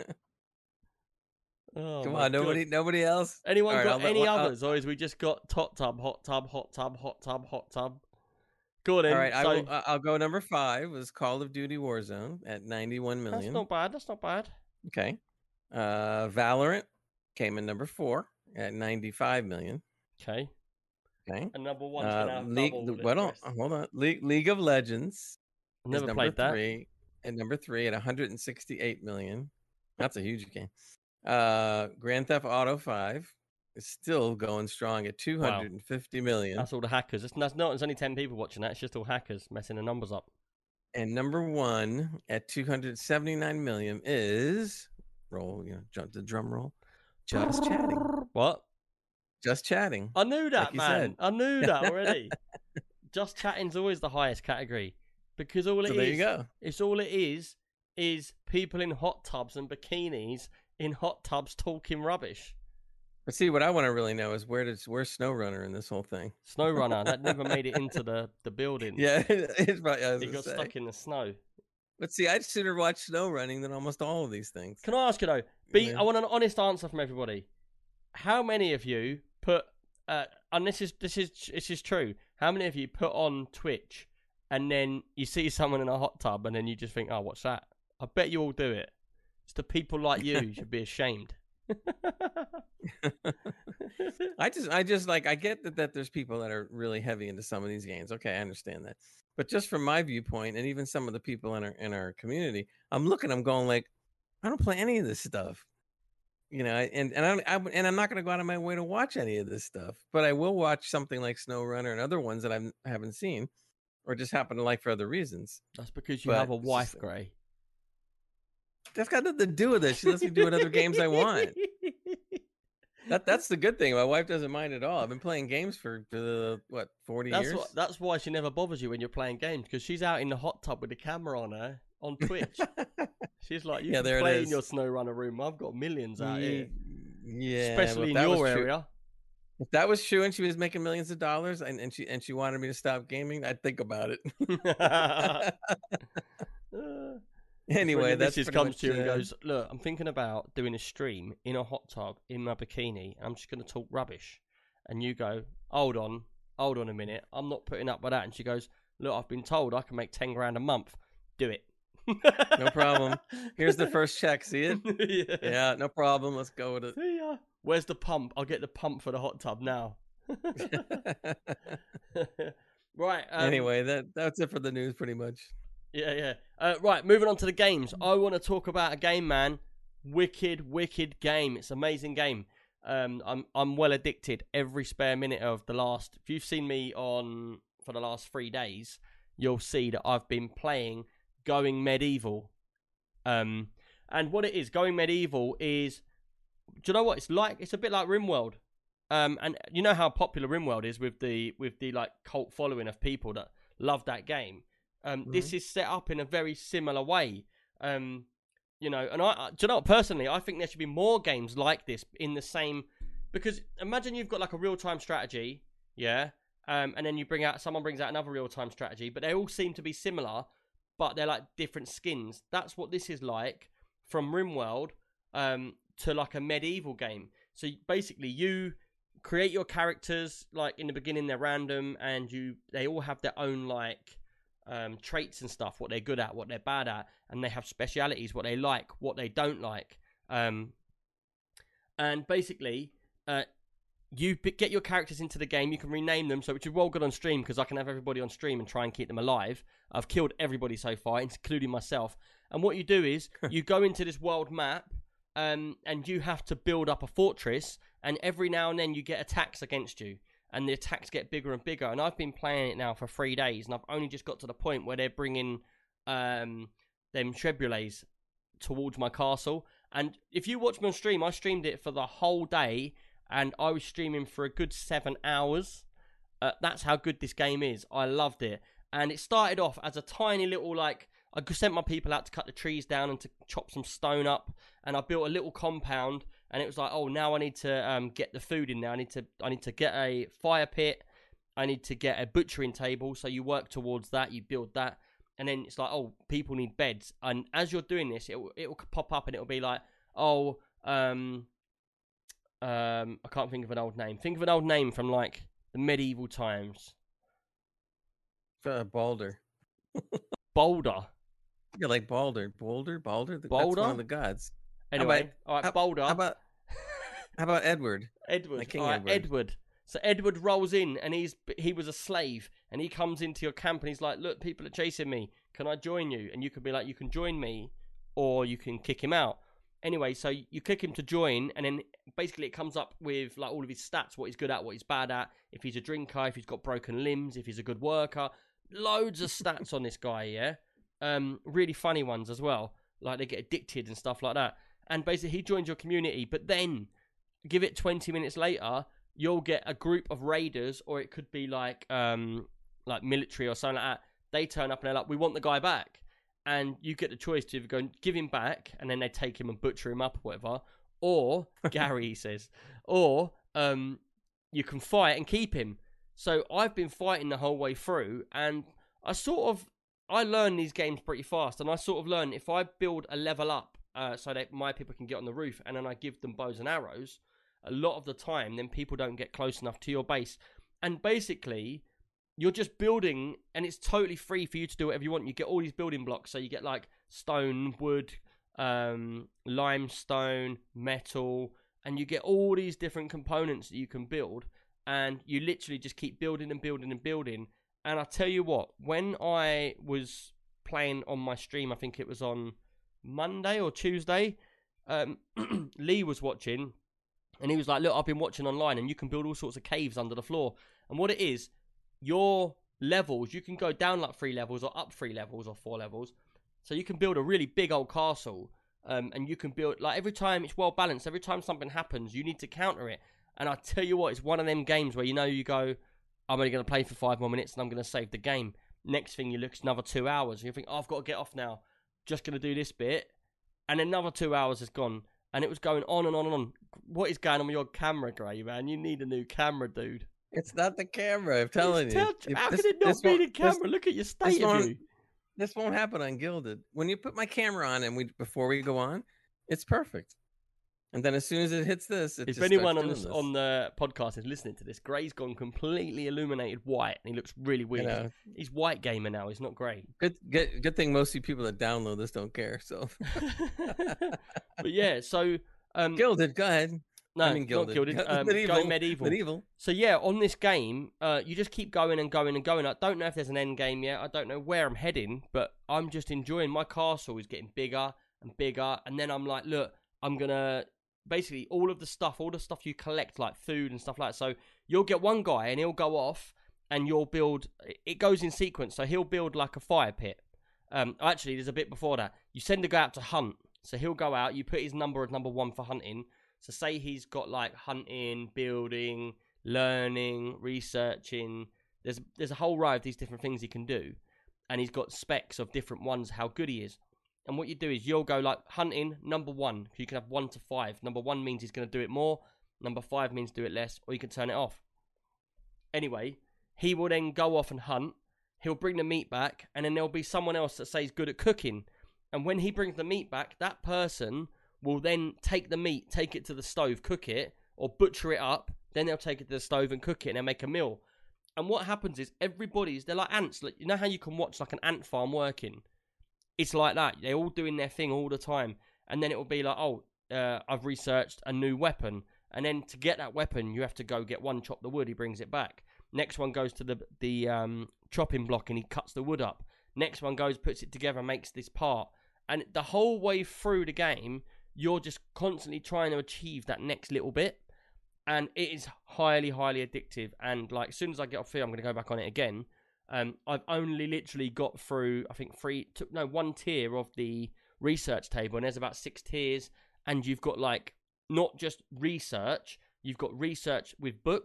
Oh, Come my on, nobody, God. nobody else. Anyone All right, got I'll- any I'll- others, or is we just got hot tub, hot tub, hot tub, hot tub, hot tub? Go on then. All right, I So- will, I- I'll go number five was Call of Duty Warzone at ninety-one million. That's not bad. That's not bad. Okay. Uh, Valorant came in number four at ninety-five million. Okay. Okay. And number one's Uh, gonna have League, double the well, rest. hold on. League, League of Legends I've is never number played that. three. And number three at one hundred sixty-eight million. That's a huge game. Uh, Grand Theft Auto five is still going strong at two hundred fifty million. That's all the hackers. It's, that's not. There's only ten people watching that. It's just all hackers messing the numbers up. And number one at two hundred seventy-nine million is roll, you know, jump the drum roll. Just chatting. What? Just chatting. I knew that, Like you man. said. I knew that already. Just chatting's always the highest category because all it So is, there you go. it's all it is, is people in hot tubs and bikinis in hot tubs talking rubbish. But see, what I want to really know is where does where's SnowRunner in this whole thing? SnowRunner that never made it into the the building. Yeah, it's probably. I was it gonna got say. stuck in the snow. But see, I'd sooner watch snow running than almost all of these things. Can I ask you though? Be Yeah. I want an honest answer from everybody. How many of you put? Uh, and this is this is this is true. How many of you put on Twitch and then you see someone in a hot tub and then you just think, "Oh, what's that?" I bet you all do it. It's the people like you who should be ashamed. I just, I just like, I get that, that there's people that are really heavy into some of these games. Okay, I understand that. But just from my viewpoint, and even some of the people in our in our community, I'm looking, I'm going like, I don't play any of this stuff, you know, and and I, don't, I and I'm not going to go out of my way to watch any of this stuff, but I will watch something like SnowRunner and other ones that I'm, I haven't seen, or just happen to like for other reasons. That's because you But have a it's wife, just- Gray. That's got nothing to do with it. She lets me do whatever games I want. That that's the good thing. My wife doesn't mind at all. I've been playing games for uh, what forty That's years. what, that's why she never bothers you when you're playing games because she's out in the hot tub with the camera on her on Twitch. She's like, you Yeah, can there it play in is. your SnowRunner room. I've got millions out here, Yeah, especially in well, if that your was true- area. If that was true and she was making millions of dollars and, and she and she wanted me to stop gaming, I'd think about it. Uh, Anyway, Brilliant. that's This just pretty comes to you and much, uh, goes, look, I'm thinking about doing a stream in a hot tub in my bikini. And I'm just going to talk rubbish. And you go, hold on, hold on a minute. I'm not putting up with that. And she goes, look, I've been told I can make ten grand a month. Do it. No problem. Here's the first check. See it? yeah. Yeah, no problem. Let's go with it. See ya. Where's the pump? I'll get the pump for the hot tub now. Right. Um, Anyway, that that's it for the news, pretty much. Yeah, yeah. Uh, right, moving on to the games. I want to talk about a game, man. Wicked, wicked game. It's an amazing game. Um, I'm I'm well addicted every spare minute of the last. If you've seen me on for the last three days, you'll see that I've been playing Going Medieval. Um, and what it is, Going Medieval is, do you know what it's like? It's a bit like RimWorld. Um, and you know how popular RimWorld is with the with the like cult following of people that love that game. Um, Mm-hmm. This is set up in a very similar way. Um, you know, and I, I, do you know what, personally, I think there should be more games like this in the same, because imagine you've got like a real-time strategy, yeah, um, and then you bring out, someone brings out another real-time strategy, but they all seem to be similar, but they're like different skins. That's what this is like from RimWorld um, to like a medieval game. So basically you create your characters, like in the beginning they're random, and you they all have their own like um, traits and stuff, what they're good at, what they're bad at, and they have specialities, what they like, what they don't like. Um, and basically, uh, you b- get your characters into the game, you can rename them, so which is well good on stream, because I can have everybody on stream and try and keep them alive. I've killed everybody so far, including myself. And what you do is, you go into this world map, um, and you have to build up a fortress, and every now and then you get attacks against you. And the attacks get bigger and bigger. And I've been playing it now for three days. And I've only just got to the point where they're bringing um, them Trebulets towards my castle. And if you watch me on stream, I streamed it for the whole day. And I was streaming for a good seven hours. Uh, that's how good this game is. I loved it. And it started off as a tiny little, like, I sent my people out to cut the trees down and to chop some stone up, and I built a little compound. And it was like, oh, now I need to um, get the food in there. I need to, I need to get a fire pit. I need to get a butchering table. So you work towards that, you build that, and then it's like, oh, people need beds. And as you're doing this, it will, it will pop up and it will be like, oh, um, um, I can't think of an old name. Think of an old name from like the medieval times. Uh, Balder. Boulder. Yeah, like Balder, Boulder, Balder. That's Boulder? one of the gods. Anyway, about- all right, how- Boulder. How about how about Edward? Edward? Like King all right, Edward. Edward. So Edward rolls in, and he's he was a slave, and he comes into your camp, and he's like, "Look, people are chasing me. Can I join you?" And you can be like, "You can join me, or you can kick him out." Anyway, so you kick him to join, and then basically it comes up with like all of his stats, what he's good at, what he's bad at, if he's a drinker, if he's got broken limbs, if he's a good worker. Loads of stats on this guy, yeah. Um, really funny ones as well. Like they get addicted and stuff like that. And basically he joins your community, but then give it twenty minutes later, you'll get a group of raiders, or it could be like um like military or something like that. They turn up and they're like, we want the guy back. And you get the choice to either go and give him back, and then they take him and butcher him up or whatever. Or, Gary says, or um you can fight and keep him. So I've been fighting the whole way through, and I sort of, I learn these games pretty fast, and I sort of learn if I build a level up uh, so that my people can get on the roof, and then I give them bows and arrows, a lot of the time, then people don't get close enough to your base. And basically, you're just building, and it's totally free for you to do whatever you want. You get all these building blocks, so you get like stone, wood, um, limestone, metal, and you get all these different components that you can build, and you literally just keep building and building and building. And I tell you what, when I was playing on my stream, I think it was on Monday or Tuesday, um, Lee was watching, and he was like, look, I've been watching online, and you can build all sorts of caves under the floor. And what it is, your levels, you can go down like three levels or up three levels or four levels. So you can build a really big old castle, um, and you can build, like every time it's well balanced, every time something happens, you need to counter it. And I tell you what, it's one of them games where you know you go, I'm only going to play for five more minutes and I'm going to save the game. Next thing you look, it's another two hours. And you think, oh, I've got to get off now. Just going to do this bit. And another two hours has gone. And it was going on and on and on. What is going on with your camera, Gray, man? You need a new camera, dude. It's not the camera, I'm telling It's you. tell- If How this- can it not this be won't- the camera? This, Look at your state of won't- you. this won't happen on Gilded. When you put my camera on and we before we go on, it's perfect. And then as soon as it hits this, it If just anyone starts on doing this, this. on the podcast is listening to this, Gray's gone completely illuminated white, and he looks really You weird. know, He's white gamer now. He's not grey. good, good, good thing most of you people that download this don't care. So But yeah, so um, Gilded, go ahead. no, I mean not Gilded. Gilded. Um, medieval, Going medieval. medieval. So yeah, on this game, uh, you just keep going and going and going. I don't know if there's an end game yet. I don't know where I'm heading, but I'm just enjoying my castle is getting bigger and bigger. And then I'm like, look, I'm gonna basically all of the stuff, all the stuff you collect, like food and stuff like that. So you'll get one guy and he'll go off and you'll build. It goes in sequence. So he'll build like a fire pit. Um, actually, there's a bit before that. You send a guy out to hunt. So he'll go out. You put his number as number one for hunting. So say he's got like hunting, building, learning, researching. There's there's a whole row of these different things he can do, and he's got specs of different ones how good he is. And what you do is you'll go like hunting number one. You can have one to five. Number one means he's going to do it more. Number five means do it less, or you can turn it off. Anyway, he will then go off and hunt. He'll bring the meat back, and then there'll be someone else that says good at cooking. And when he brings the meat back, that person will then take the meat, take it to the stove, cook it, or butcher it up. Then they'll take it to the stove and cook it, and they'll make a meal. And what happens is everybody's, they're like ants. Like, you know how you can watch like an ant farm working? It's like that. They're all doing their thing all the time. And then it will be like, oh, uh, I've researched a new weapon. And then to get that weapon, you have to go get one, chop the wood, he brings it back. Next one goes to the, the um, chopping block and he cuts the wood up. Next one goes, puts it together and makes this part. And the whole way through the game, you're just constantly trying to achieve that next little bit. And it is highly, highly addictive. And like as soon as I get off here, I'm going to go back on it again. Um, I've only literally got through, I think, three, two, no, one tier of the research table. And there's about six tiers. And you've got like, not just research. You've got research with books.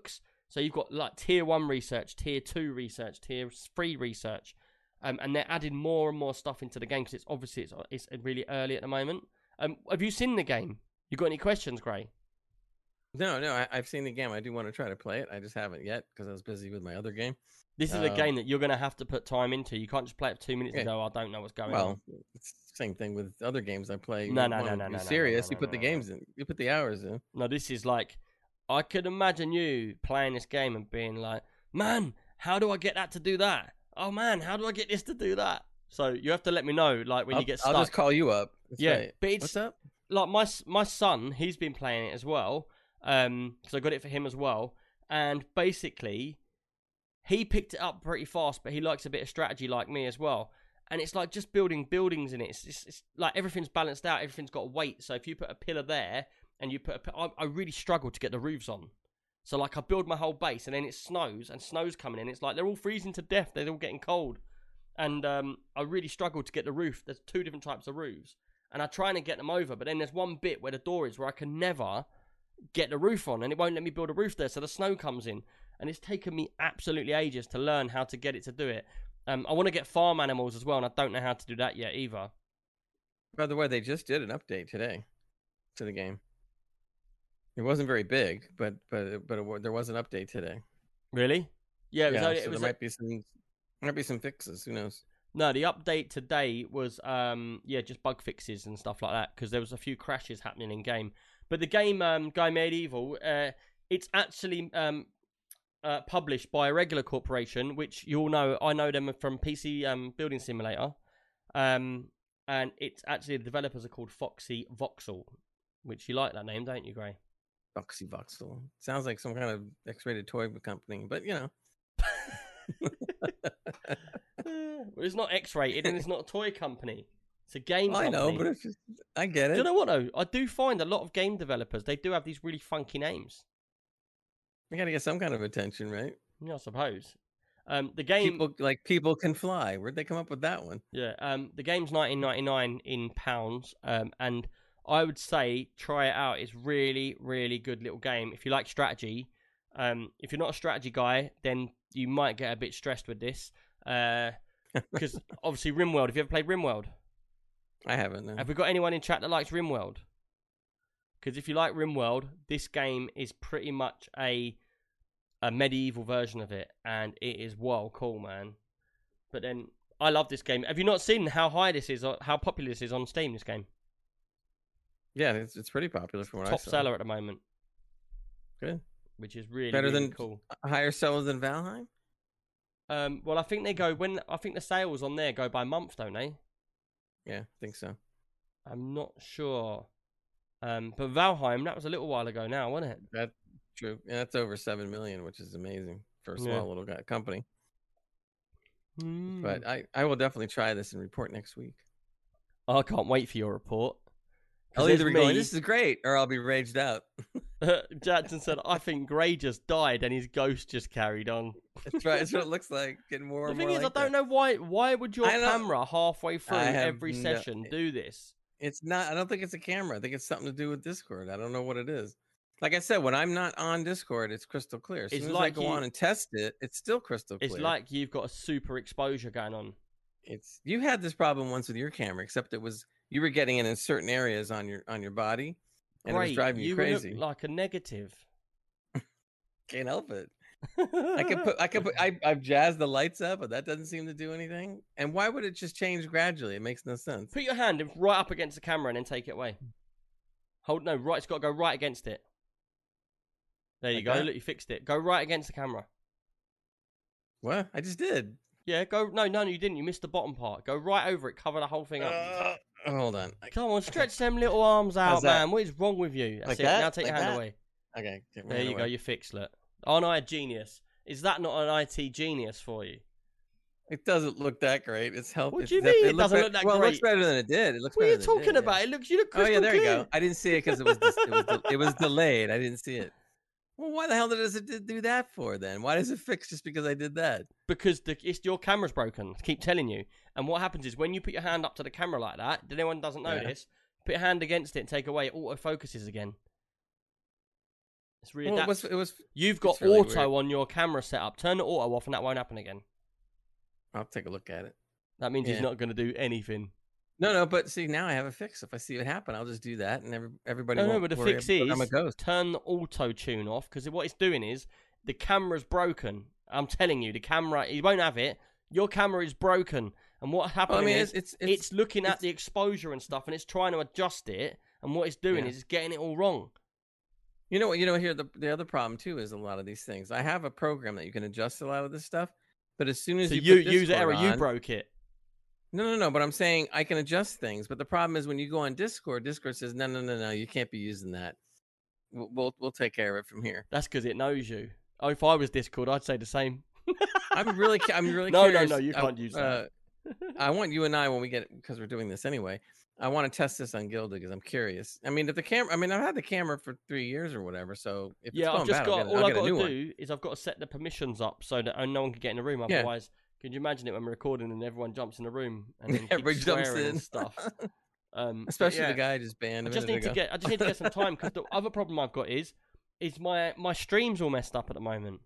So you've got like tier one research, tier two research, tier three research, um, and they're adding more and more stuff into the game because it's obviously it's, it's really early at the moment. Um, have you seen the game? You got any questions, Gray? No, no, I, I've seen the game. I do want to try to play it. I just haven't yet because I was busy with my other game. This is Um, a game that you're going to have to put time into. You can't just play it for two minutes Yeah. and go, I don't know what's going Well, on. it's the same thing with other games I play. No, You no, no, wanna no, be no, no, no, serious. no, You no, put the no, no. games in. You put the hours in. No, this is like, I could imagine you playing this game and being like, man, how do I get that to do that? Oh, man, how do I get this to do that? So you have to let me know, like, when I'll, you get stuck. I'll just call you up. That's Yeah, right. but it's- What's up? like my my son, he's been playing it as well, um, because I got it for him as well, and basically, he picked it up pretty fast, but he likes a bit of strategy like me as well, and it's like just building buildings in it. It's, it's, it's like everything's balanced out, everything's got a weight. So if you put a pillar there, and you put, a, I, I really struggle to get the roofs on. So like I build my whole base, and then it snows, and snow's coming in. It's like they're all freezing to death. They're all getting cold, and um, I really struggle to get the roof. There's two different types of roofs. And I try and get them over, but then there's one bit where the door is where I can never get the roof on, and it won't let me build a roof there, so the snow comes in. And it's taken me absolutely ages to learn how to get it to do it. Um, I want to get farm animals as well, and I don't know how to do that yet either. By the way, they just did an update today to the game. It wasn't very big, but but but it, there was an update today. Really? Yeah, it was. yeah, only, so it was there a- might be some might be some fixes. Who knows? No, the update today was, um, yeah, just bug fixes and stuff like that, because there was a few crashes happening in game. But the game, um, Guy Medieval, uh, it's actually um, uh, published by a regular corporation, which you all know. I know them from P C um, Building Simulator, um, and it's actually the developers are called Foxy Voxel, which you like that name, don't you, Gray? Foxy Voxel sounds like some kind of X-rated toy company, but you know. Well, it's not X-rated and it's not a toy company. It's a game Well, I company. know, but it's just I get it. Do you know what though? I do find a lot of game developers, they do have these really funky names. You got to get some kind of attention, right? Yeah, I suppose. Um, the game, People like people can fly. Where'd they come up with that one? yeah, um, the game's nineteen ninety-nine in pounds, um, and I would say try it out. It's really, really good little game. If you like strategy, um, if you're not a strategy guy, then you might get a bit stressed with this. Because obviously RimWorld, have you ever played RimWorld? I haven't. No. Have we got anyone in chat that likes RimWorld? Because if you like RimWorld, this game is pretty much a a medieval version of it, and it is well cool, man. But then I love this game. Have you not seen how high this is, or how popular this is on Steam? This game, Yeah, it's it's pretty popular from what top I saw. seller at the moment, Good. which is really Better really than cool. higher sellers than Valheim. Um, well, I think they go when I think the sales on there go by month, don't they? Yeah, I think so. I'm not sure. Um, but Valheim, that was a little while ago now, wasn't it? That's true. Yeah, that's over seven million, which is amazing for a small Yeah. little guy, company. Hmm. But I, I will definitely try this and report next week. I can't wait for your report. 'Cause I'll there's either be going, me- this is great, or I'll be raged out. Jackson said, I think Gray just died and his ghost just carried on. That's right. That's what it looks like. Getting more The and thing more is, like I don't that. know why Why would your I know. camera halfway through I have every no- session do this? It's not. I don't think it's a camera. I think it's something to do with Discord. I don't know what it is. Like I said, when I'm not on Discord, it's crystal clear. As It's soon as like I go you- on and test it, it's still crystal clear. It's like you've got a super exposure going on. It's you had this problem once with your camera, except it was you were getting it in certain areas on your on your body, and it was Great, driving you, you crazy. look like a negative. Can't help it. I could put I could put I, I've jazzed the lights up, but that doesn't seem to do anything. And why would it just change gradually? It makes no sense. Put your hand right up against the camera and then take it away. Hold no, right. It's got to go right against it. There you Like go. that? Look, you fixed it. Go right against the camera. What? I just did. Yeah, go. No, no, no, you didn't. You missed the bottom part. Go right over it. Cover the whole thing up. Uh, hold on. I- Come on, stretch them little arms out, How's that? man. What is wrong with you? That's Like it. that? Now take your Like hand that? away. Okay. get my There hand you go. away. You fixed it. Aren't I a genius? Is that not an I T genius for you? It doesn't look that great. It's helped. What it's do you def- mean it looks doesn't bet- look that well, it looks great? better than it did. It looks What are you better than it talking did, about? yeah. It looks. You look Oh crystal yeah, there clear. you go. I didn't see it because it was dis- it was de- it was delayed. I didn't see it. Well, why the hell does it d- do that for then? Why does it fix just because I did that? Because the, it's your camera's broken. I keep telling you. And what happens is when you put your hand up to the camera like that, if anyone doesn't know Yeah. this, put your hand against it and take away, it auto focuses again. It's Well, it was readapts. it was. You've got it's really auto weird. on your camera setup. Turn the auto off, and that won't happen again. I'll take a look at it. That means he's Yeah. not going to do anything. No, no, but see, now I have a fix. If I see it happen, I'll just do that, and every, everybody No, no, won't but the worry fix about I'm a is ghost. turn the auto tune off because what it's doing is the camera's broken. I'm telling you, the camera, he won't have it. Your camera is broken, and what happening Well, I mean, is it's it's it's, it's, looking at it's the exposure and stuff, and it's trying to adjust it. And what it's doing Yeah. is it's getting it all wrong. you know what you know here the the other problem too is a lot of these things. I have a program that you can adjust a lot of this stuff, but as soon as So you, you put user Discord error, you on, broke it. no, no, no. But I'm saying I can adjust things. But the problem is when you go on Discord, Discord says no, no, no, no, you can't be using that. We'll we'll, we'll take care of it from here. That's because it knows you. Oh, if I was Discord, I'd say the same. I'm really cu- I'm really No, no, curious. no, you I- can't use that. uh, I want you and I when we get because we're doing this anyway. I want to test this on Gilda because I'm curious. I mean, if the camera, I mean, I've had the camera for three years or whatever. So if Yeah, it's I've going just bad, got I'll get, all I'll I've get a got to new one. do is I've got to set the permissions up so that no one can get in the room. Yeah. Otherwise, can you imagine it when we're recording and everyone jumps in the room and then Everybody keeps jumps swearing in. and stuff? Um, but Especially yeah, the guy I just banned. I A just minute need to ago. get I just need to get some time because the other problem I've got is is my my stream's all messed up at the moment.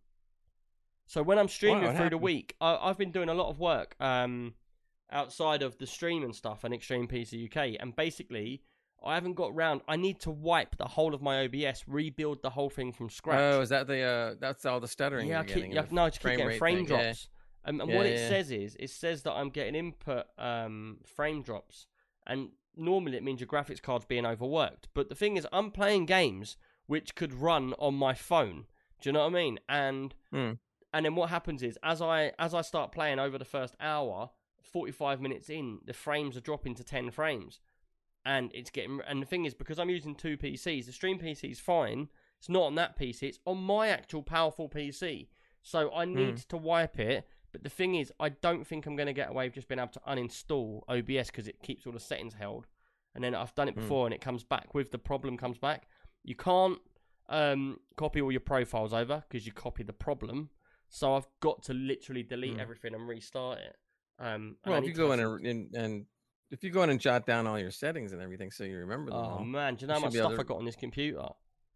So when I'm streaming what through the happened? week, I, I've been doing a lot of work um, outside of the stream and stuff and Extreme P C U K, and basically I haven't got round. I need to wipe the whole of my O B S, rebuild the whole thing from scratch. Oh, is that the? Uh, that's all the stuttering. Yeah, you're I keep, getting, yeah, and the no, I just keep frame getting rate frame thing. Yeah. drops. Um, and Yeah, what it yeah. says is, it says that I'm getting input um, frame drops. And normally it means your graphics card's being overworked. But the thing is, I'm playing games which could run on my phone. Do you know what I mean? And Hmm. and then what happens is, as I as I start playing over the first hour, forty-five minutes in, the frames are dropping to ten frames. And it's getting, and the thing is, because I'm using two P Cs, the stream P C is fine. It's not on that P C. It's on my actual powerful P C. So I need Mm. to wipe it. But the thing is, I don't think I'm going to get away with just being able to uninstall O B S because it keeps all the settings held. And then I've done it Mm. before, and it comes back with the problem comes back. You can't um, copy all your profiles over because you copy the problem. So I've got to literally delete Mm. everything and restart it. Um, and I Well, if need you to go have in some- and, and and if you go in and jot down all your settings and everything, so you remember them Oh all. man, do you know You how much should be able stuff I to- got on this computer?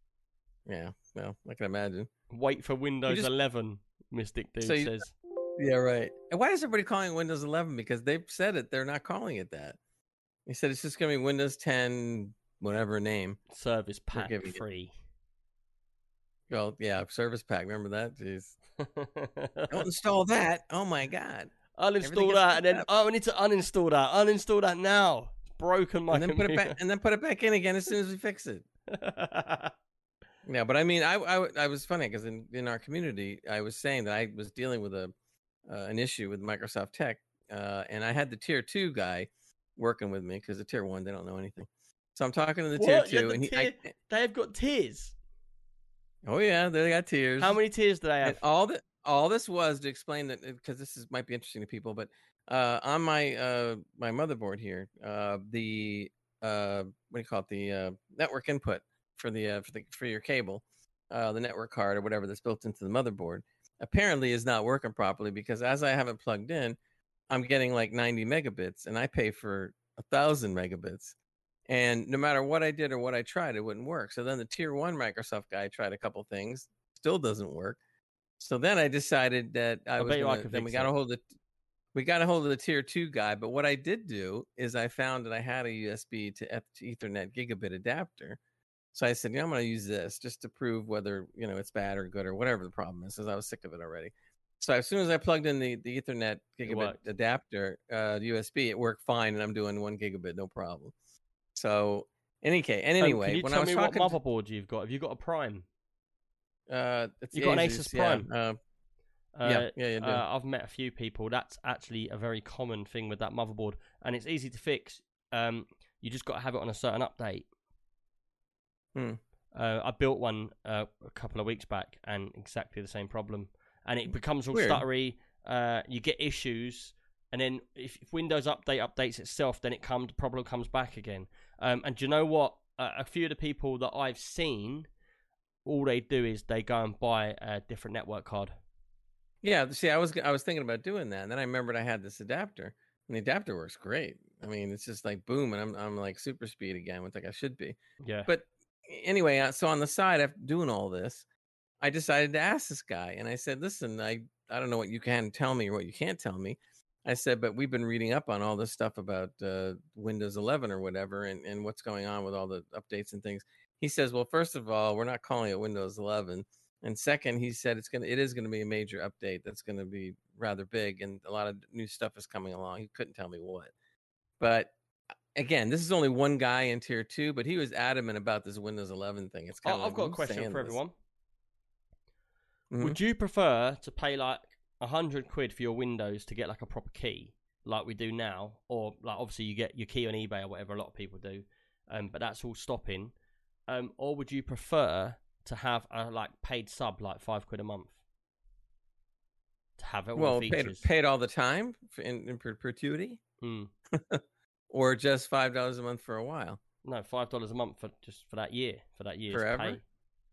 Yeah. Well, I can imagine. Wait for Windows just- eleven, Mystic Dude So you- says. Yeah, right. And why is everybody calling it Windows eleven? Because they've said it. They're not calling it that. They said it's just going to be Windows ten, whatever name. Service pack giving it- free. Well, yeah, Service Pack. Remember that? Jeez. Don't install that. Oh my God. Everything Uninstall gets that and then fucked oh, I need to uninstall that. Uninstall that now. It's broken my and then put computer. it back and then put it back in again as soon as we fix it. Yeah, but I mean, I I, I was funny because in, in our community, I was saying that I was dealing with a uh, an issue with Microsoft Tech, uh, and I had the tier two guy working with me because the tier one they don't know anything. So I'm talking to the tier What? You two, had the and he, tier- I, They've got tiers. oh yeah, they got tiers. How many tiers do they And have? all that all this was to explain that because this is might be interesting to people, but uh, on my uh, my motherboard here, uh, the uh, what do you call it? The uh, network input for the uh, for the for your cable, uh, the network card or whatever that's built into the motherboard, apparently is not working properly because as I have it plugged in, I'm getting like ninety megabits, and I pay for a thousand megabits. And no matter what I did or what I tried, it wouldn't work. So then the tier one Microsoft guy tried a couple things, still doesn't work. So then I decided that I, I was bet you I gonna, could then we fix got a it. hold of the we got a hold of the tier two guy. But what I did do is I found that I had a U S B to, Eth- to Ethernet gigabit adapter. So I said, yeah, I'm going to use this just to prove whether you know it's bad or good or whatever the problem is, because I was sick of it already. So as soon as I plugged in the, the Ethernet gigabit worked. adapter, uh, U S B, it worked fine, and I'm doing one gigabit, no problem. So any case, and Um, anyway, can you when tell I was me what talking, to- motherboard you've got? Have you got a Prime? uh, it's You got an Asus, Asus Prime? Yeah, uh, Uh, yeah, yeah, yeah. I do. uh, I've met a few people. That's actually a very common thing with that motherboard, and it's easy to fix. Um, you just got to have it on a certain update. Hmm. Uh, I built one uh, a couple of weeks back, and exactly the same problem. And it becomes all Weird. stuttery. Uh, you get issues, and then if, if Windows Update updates itself, then it comes the problem comes back again. Um, and do you know what? Uh, a few of the people that I've seen, all they do is they go and buy a different network card. Yeah, see, I was I was thinking about doing that, and then I remembered I had this adapter, and the adapter works great. I mean, it's just like boom, and I'm I'm like super speed again, which like I should be. Yeah. But anyway, uh, so on the side after doing all this, I decided to ask this guy, and I said, "Listen, I I don't know what you can tell me or what you can't tell me." I said, "But we've been reading up on all this stuff about uh, Windows eleven or whatever, and and what's going on with all the updates and things." He says, "Well, first of all, we're not calling it Windows eleven, and second, he said it's gonna it is gonna be a major update that's gonna be rather big, and a lot of new stuff is coming along." He couldn't tell me what, but again, this is only one guy in tier two, but he was adamant about this Windows eleven thing. It's kind I- of I've like, got a who's question saying for this? everyone. Mhm. Would you prefer to pay like a hundred quid for your Windows to get like a proper key, like we do now, or like obviously you get your key on eBay or whatever a lot of people do, um, but that's all stopping, um, or would you prefer to have a like paid sub like five quid a month to have all Well, the paid features? paid all the time for- in, in per- perpetuity, Hmm. or just five dollars a month for a while? No, five dollars a month for just for that year, for that year's Forever? pay.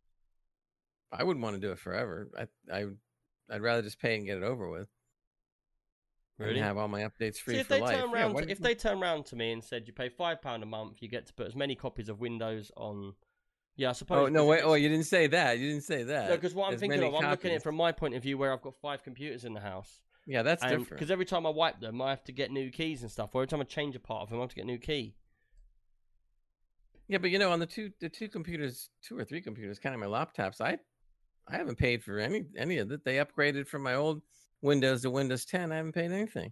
I wouldn't want to do it forever. I I I'd rather just pay and get it over with, Really? and have all my updates free See, if for they life. turn Yeah, round, why to, do if you- they turn round to me and said you pay five pound a month, you get to put as many copies of Windows on. Yeah, I suppose. oh no, 'cause if wait, it's- oh you didn't say that. You didn't say that. No, because what I'm As thinking many of, I'm looking at it copies. from my point of view, where I've got five computers in the house, Yeah, that's and different. because every time I wipe them, I have to get new keys and stuff. Or every time I change a part of them, I have to get a new key. Yeah, but you know, on the two the two computers, two or three computers, counting my laptops, I I haven't paid for any any of it. They upgraded from my old Windows to Windows ten. I haven't paid anything.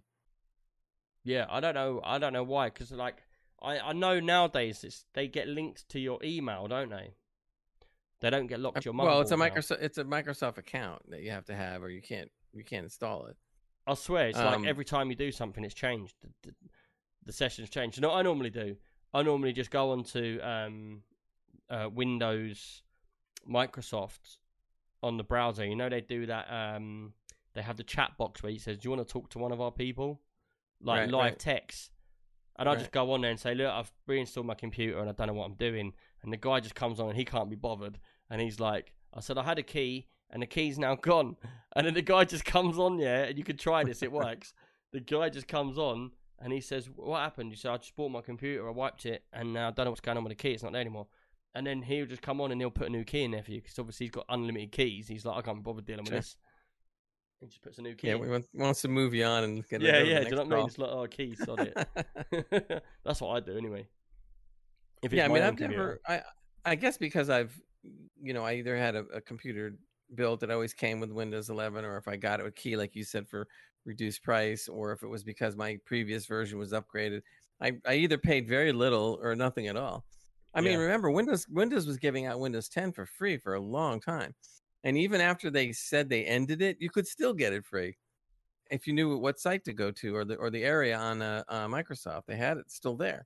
Yeah, I don't know. I don't know why. Because like, I I know nowadays it's, they get linked to your email, don't they? They don't get locked Uh, to your motherboard. Well, it's a now. Microsoft it's a Microsoft account that you have to have, or you can't you can't install it. I swear, it's Um, like every time you do something, it's changed. The, the, the session's changed. You know what I normally do? I normally just go onto um, uh, Windows, Microsoft on the browser. You know they do that. Um, they have the chat box where it says, "Do you want to talk to one of our people?" Like Right, live right. text. And I Right. just go on there and say, "Look, I've reinstalled my computer and I don't know what I'm doing." And the guy just comes on and he can't be bothered. And he's like, "I said I had a key and the key's now gone." And then the guy just comes on, yeah, and you can try this, it works. The guy just comes on and he says, "What happened?" You say, "I just bought my computer, I wiped it, and now I don't know what's going on with the key. It's not there anymore." And then he'll just come on and he'll put a new key in there for you because obviously he's got unlimited keys. He's like, "I can't be bothered dealing with Sure. this." He just puts a new key Yeah, in. we want, wants to move you on and get Yeah, go to the yeah. Do you next know what I mean? call. It's like, "Oh, key, sod it." That's what I do anyway. If it's Yeah, I my mean, own I've computer. never. I I guess because I've, you know, I either had a, a computer built that always came with Windows eleven, or if I got it with key, like you said, for reduced price, or if it was because my previous version was upgraded. I I either paid very little or nothing at all. I mean, Yeah. remember Windows Windows was giving out Windows ten for free for a long time, and even after they said they ended it, you could still get it free if you knew what site to go to or the or the area on uh, uh, Microsoft. They had it still there.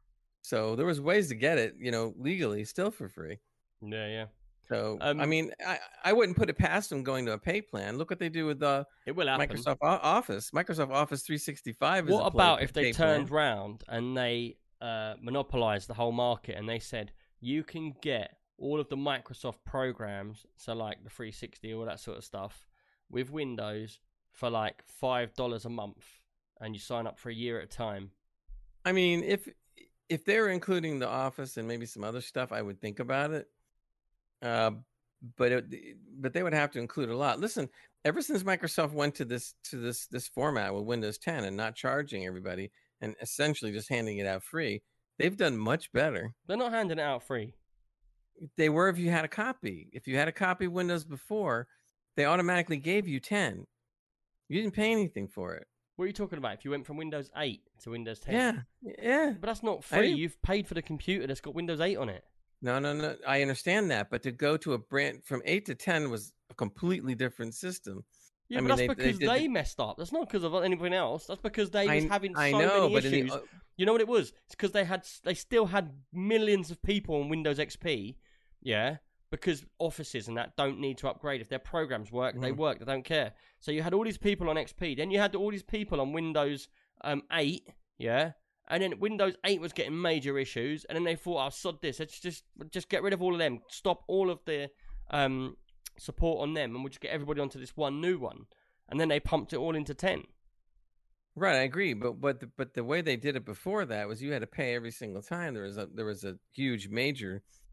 So there was ways to get it, you know, legally still for free. Yeah, yeah. So I Um, mean, I, I wouldn't put it past them going to a pay plan. Look what they do with uh, It will happen. Microsoft O- Office. Microsoft Office three sixty-five is What a play- about if they pay turned plan. round and they uh, monopolized the whole market and they said you can get all of the Microsoft programs, so like the three sixty, all that sort of stuff, with Windows for like five dollars a month, and you sign up for a year at a time? I mean, if if they were including the Office and maybe some other stuff, I would think about it. Uh, but it, but they would have to include a lot. Listen, ever since Microsoft went to this to this this format with Windows ten and not charging everybody and essentially just handing it out free, they've done much better. They're not handing it out free. They were if you had a copy. If you had a copy of Windows before, they automatically gave you ten. You didn't pay anything for it. What are you talking about? If you went from Windows eight to Windows ten? Yeah, yeah. But that's not I free. didn't- You've paid for the computer that's got Windows eight on it. No, no, no. I understand that, but to go to a brand from eight to ten was a completely different system. Yeah, I but mean, that's they- they because did they, the- messed up. That's not because of anything else. That's because they was I, having so I know, many but in issues. the, uh, You know what it was? It's because they had they still had millions of people on Windows X P, yeah. Because offices and that don't need to upgrade. If their programs work, they Mhm. work. They don't care. So you had all these people on X P. Then you had all these people on Windows um, eight, yeah. And then Windows eight was getting major issues. And then they thought, "Oh, sod this. Let's just just get rid of all of them. Stop all of the um, support on them, and we'll just get everybody onto this one new one." And then they pumped it all into ten. right, I agree, but but the, but the way they did it before that was you had to pay every single time. There was a there was a huge major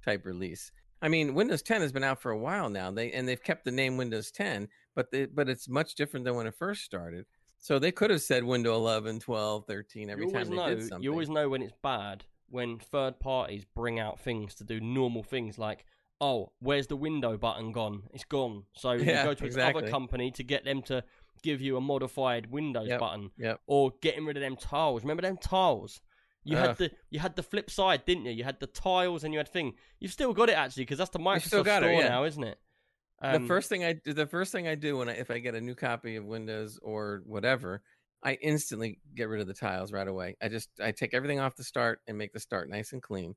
type release. I mean, Windows ten has been out for a while now. They and they've kept the name Windows ten, but they, but it's much different than when it first started. So they could have said Windows eleven, twelve, thirteen every you time they know, did something. You always know when it's bad when third parties bring out things to do normal things like, oh, where's the window button gone? It's gone. So Yeah, you go to exactly. another company to get them to give you a modified Windows Yep, button, yep. or getting rid of them tiles. Remember them tiles? You Ugh. had the you had the flip side, didn't you? You had the tiles and you had thing. You've still got it actually because that's the You still Microsoft got Store it, yeah. now, isn't it? Um, the first thing I do, the first thing I do when I, if I get a new copy of Windows or whatever, I instantly get rid of the tiles right away. I just I take everything off the start and make the start nice and clean.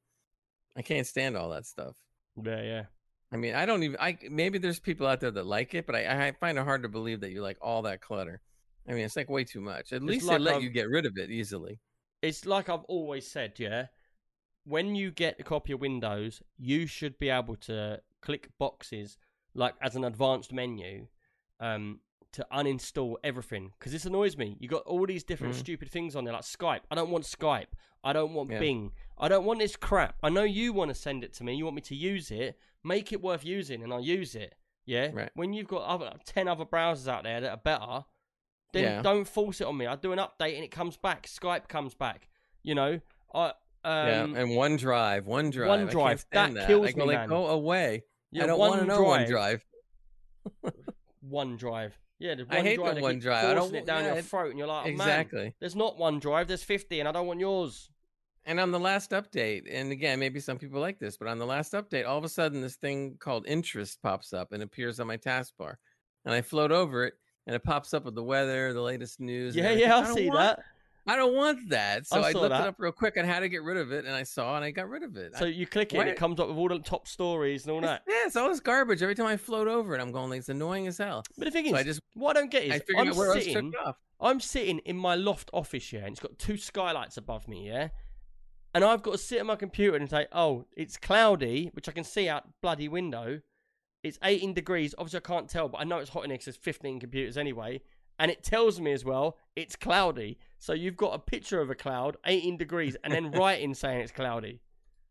I can't stand all that stuff. yeah, yeah. I mean, I don't even. I maybe there's people out there that like it, but I, I find it hard to believe that you like all that clutter. I mean, it's like way too much. At least like they let I've- you get rid of it easily. It's like I've always said, yeah. When you get a copy of Windows, you should be able to click boxes like as an advanced menu um, to uninstall everything because this annoys me. You got all these different Mhm. stupid things on there like Skype. I don't want Skype. I don't want Yeah. Bing. I don't want this crap. I know you want to send it to me. You want me to use it. Make it worth using, and I'll use it. Yeah. Right. When you've got other ten other browsers out there that are better, then Yeah. don't force it on me. I do an update and it comes back. Skype comes back. You know, I um, yeah, and OneDrive, OneDrive, I can't OneDrive, stand that that. kills I go me, like, man. go away. yeah, I don't want to know OneDrive. OneDrive. OneDrive. Yeah, the OneDrive. I hate the they keep OneDrive. I forcing don't- it down yeah, your it- throat, and you're like, oh, man, Exactly. there's not OneDrive. There's fifty, and I don't want yours. And on the last update, and again, maybe some people like this, but on the last update, all of a sudden this thing called interest pops up and appears on my taskbar. And I float over it and it pops up with the weather, the latest news. and Yeah, everything. yeah, I don't see want, that. I don't want that. So I I, saw looked that. it up real quick on how to get rid of it, and I saw and I got rid of it. So I, you click it, and why- it comes up with all the top stories and all it's, that. yeah, it's all this garbage. Every time I float over it, I'm going like it's annoying as hell. But the thing So is, I just what I don't get is, I figured I'm out where else sitting, took it off. I'm sitting in my loft office, yeah, and it's got two skylights above me, yeah? And I've got to sit at my computer and say, oh, it's cloudy, which I can see out bloody window. It's eighteen degrees. Obviously, I can't tell, but I know it's hot in here because there's fifteen computers anyway. And it tells me as well, it's cloudy. So you've got a picture of a cloud, eighteen degrees, and then writing saying it's cloudy.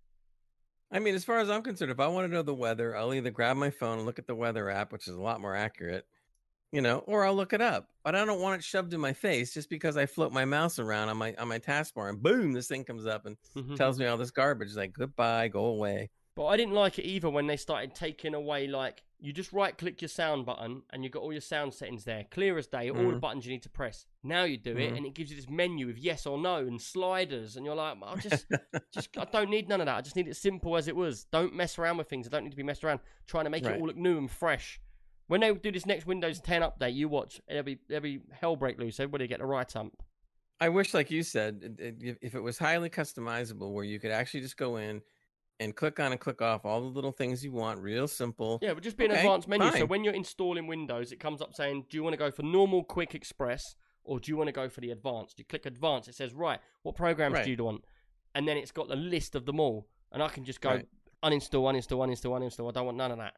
I mean, as far as I'm concerned, if I want to know the weather, I'll either grab my phone and look at the weather app, which is a lot more accurate, you know, or I'll look it up. But I don't want it shoved in my face just because I float my mouse around on my on my taskbar and boom, this thing comes up and tells me all this garbage. It's like, goodbye, go away. But I didn't like it either when they started taking away, like, you just right-click your sound button and you've got all your sound settings there. Clear as day, all the Mhm. buttons you need to press. Now you do it Mhm. and it gives you this menu with yes or no and sliders. And you're like, I just, just, I don't need none of that. I just need it simple as it was. Don't mess around with things. I don't need to be messed around trying to make Right. it all look new and fresh. When they do this next Windows ten update, you watch, there'll be, there'll be hell break loose. Everybody get the right ump. I wish, like you said, it- it- if- if it was highly customizable, where you could actually just go in and click on and click off all the little things you want, real simple. Yeah, but just be an Okay, advanced menu. So fine. when you're installing Windows, it comes up saying, do you want to go for normal, quick, express, or do you want to go for the advanced? You click advanced, it says, right, what programs Right. do you want? And then it's got the list of them all. And I can just go Right. uninstall, uninstall, uninstall, uninstall. I don't want none of that.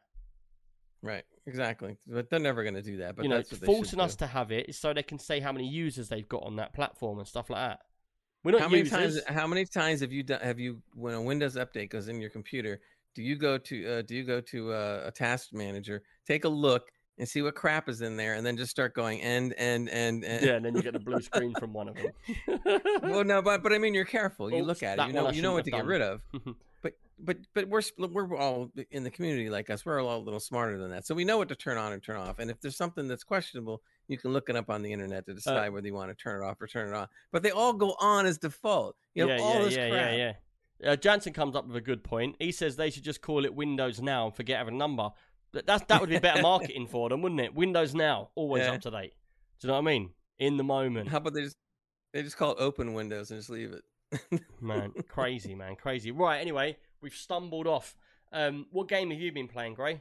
Right, exactly. But they're never going to do that. But you know, that's what they forcing should us do. to have it is so they can say how many users they've got on that platform and stuff like that. We're not How many users. times? How many times have you done? Have you, when a Windows update goes in your computer, do you go to uh, do you go to uh, a task manager, take a look, and see what crap is in there, and then just start going end, end, end, end? Yeah, and then you get the blue screen from one of them. Well, no, but but I mean, you're careful. You Oops, look at it. that You one know, I you know what to shouldn't get have rid of. done. But but but we're spl- we're all in the community like us. We're all a little smarter than that, so we know what to turn on and turn off. And if there's something that's questionable, you can look it up on the internet to decide whether you want to turn it off or turn it on. But they all go on as default. You have yeah, all yeah, this yeah, crap. yeah, yeah. Uh, Jansen comes up with a good point. He says they should just call it Windows Now and forget having a number. That that's, that would be better marketing for them, wouldn't it? Windows Now, always Yeah. up to date. Do you know what I mean? In the moment. How about they just they just call it Open Windows and just leave it? Man, crazy, man, crazy. Right, anyway, we've stumbled off. Um, what game have you been playing, Gray?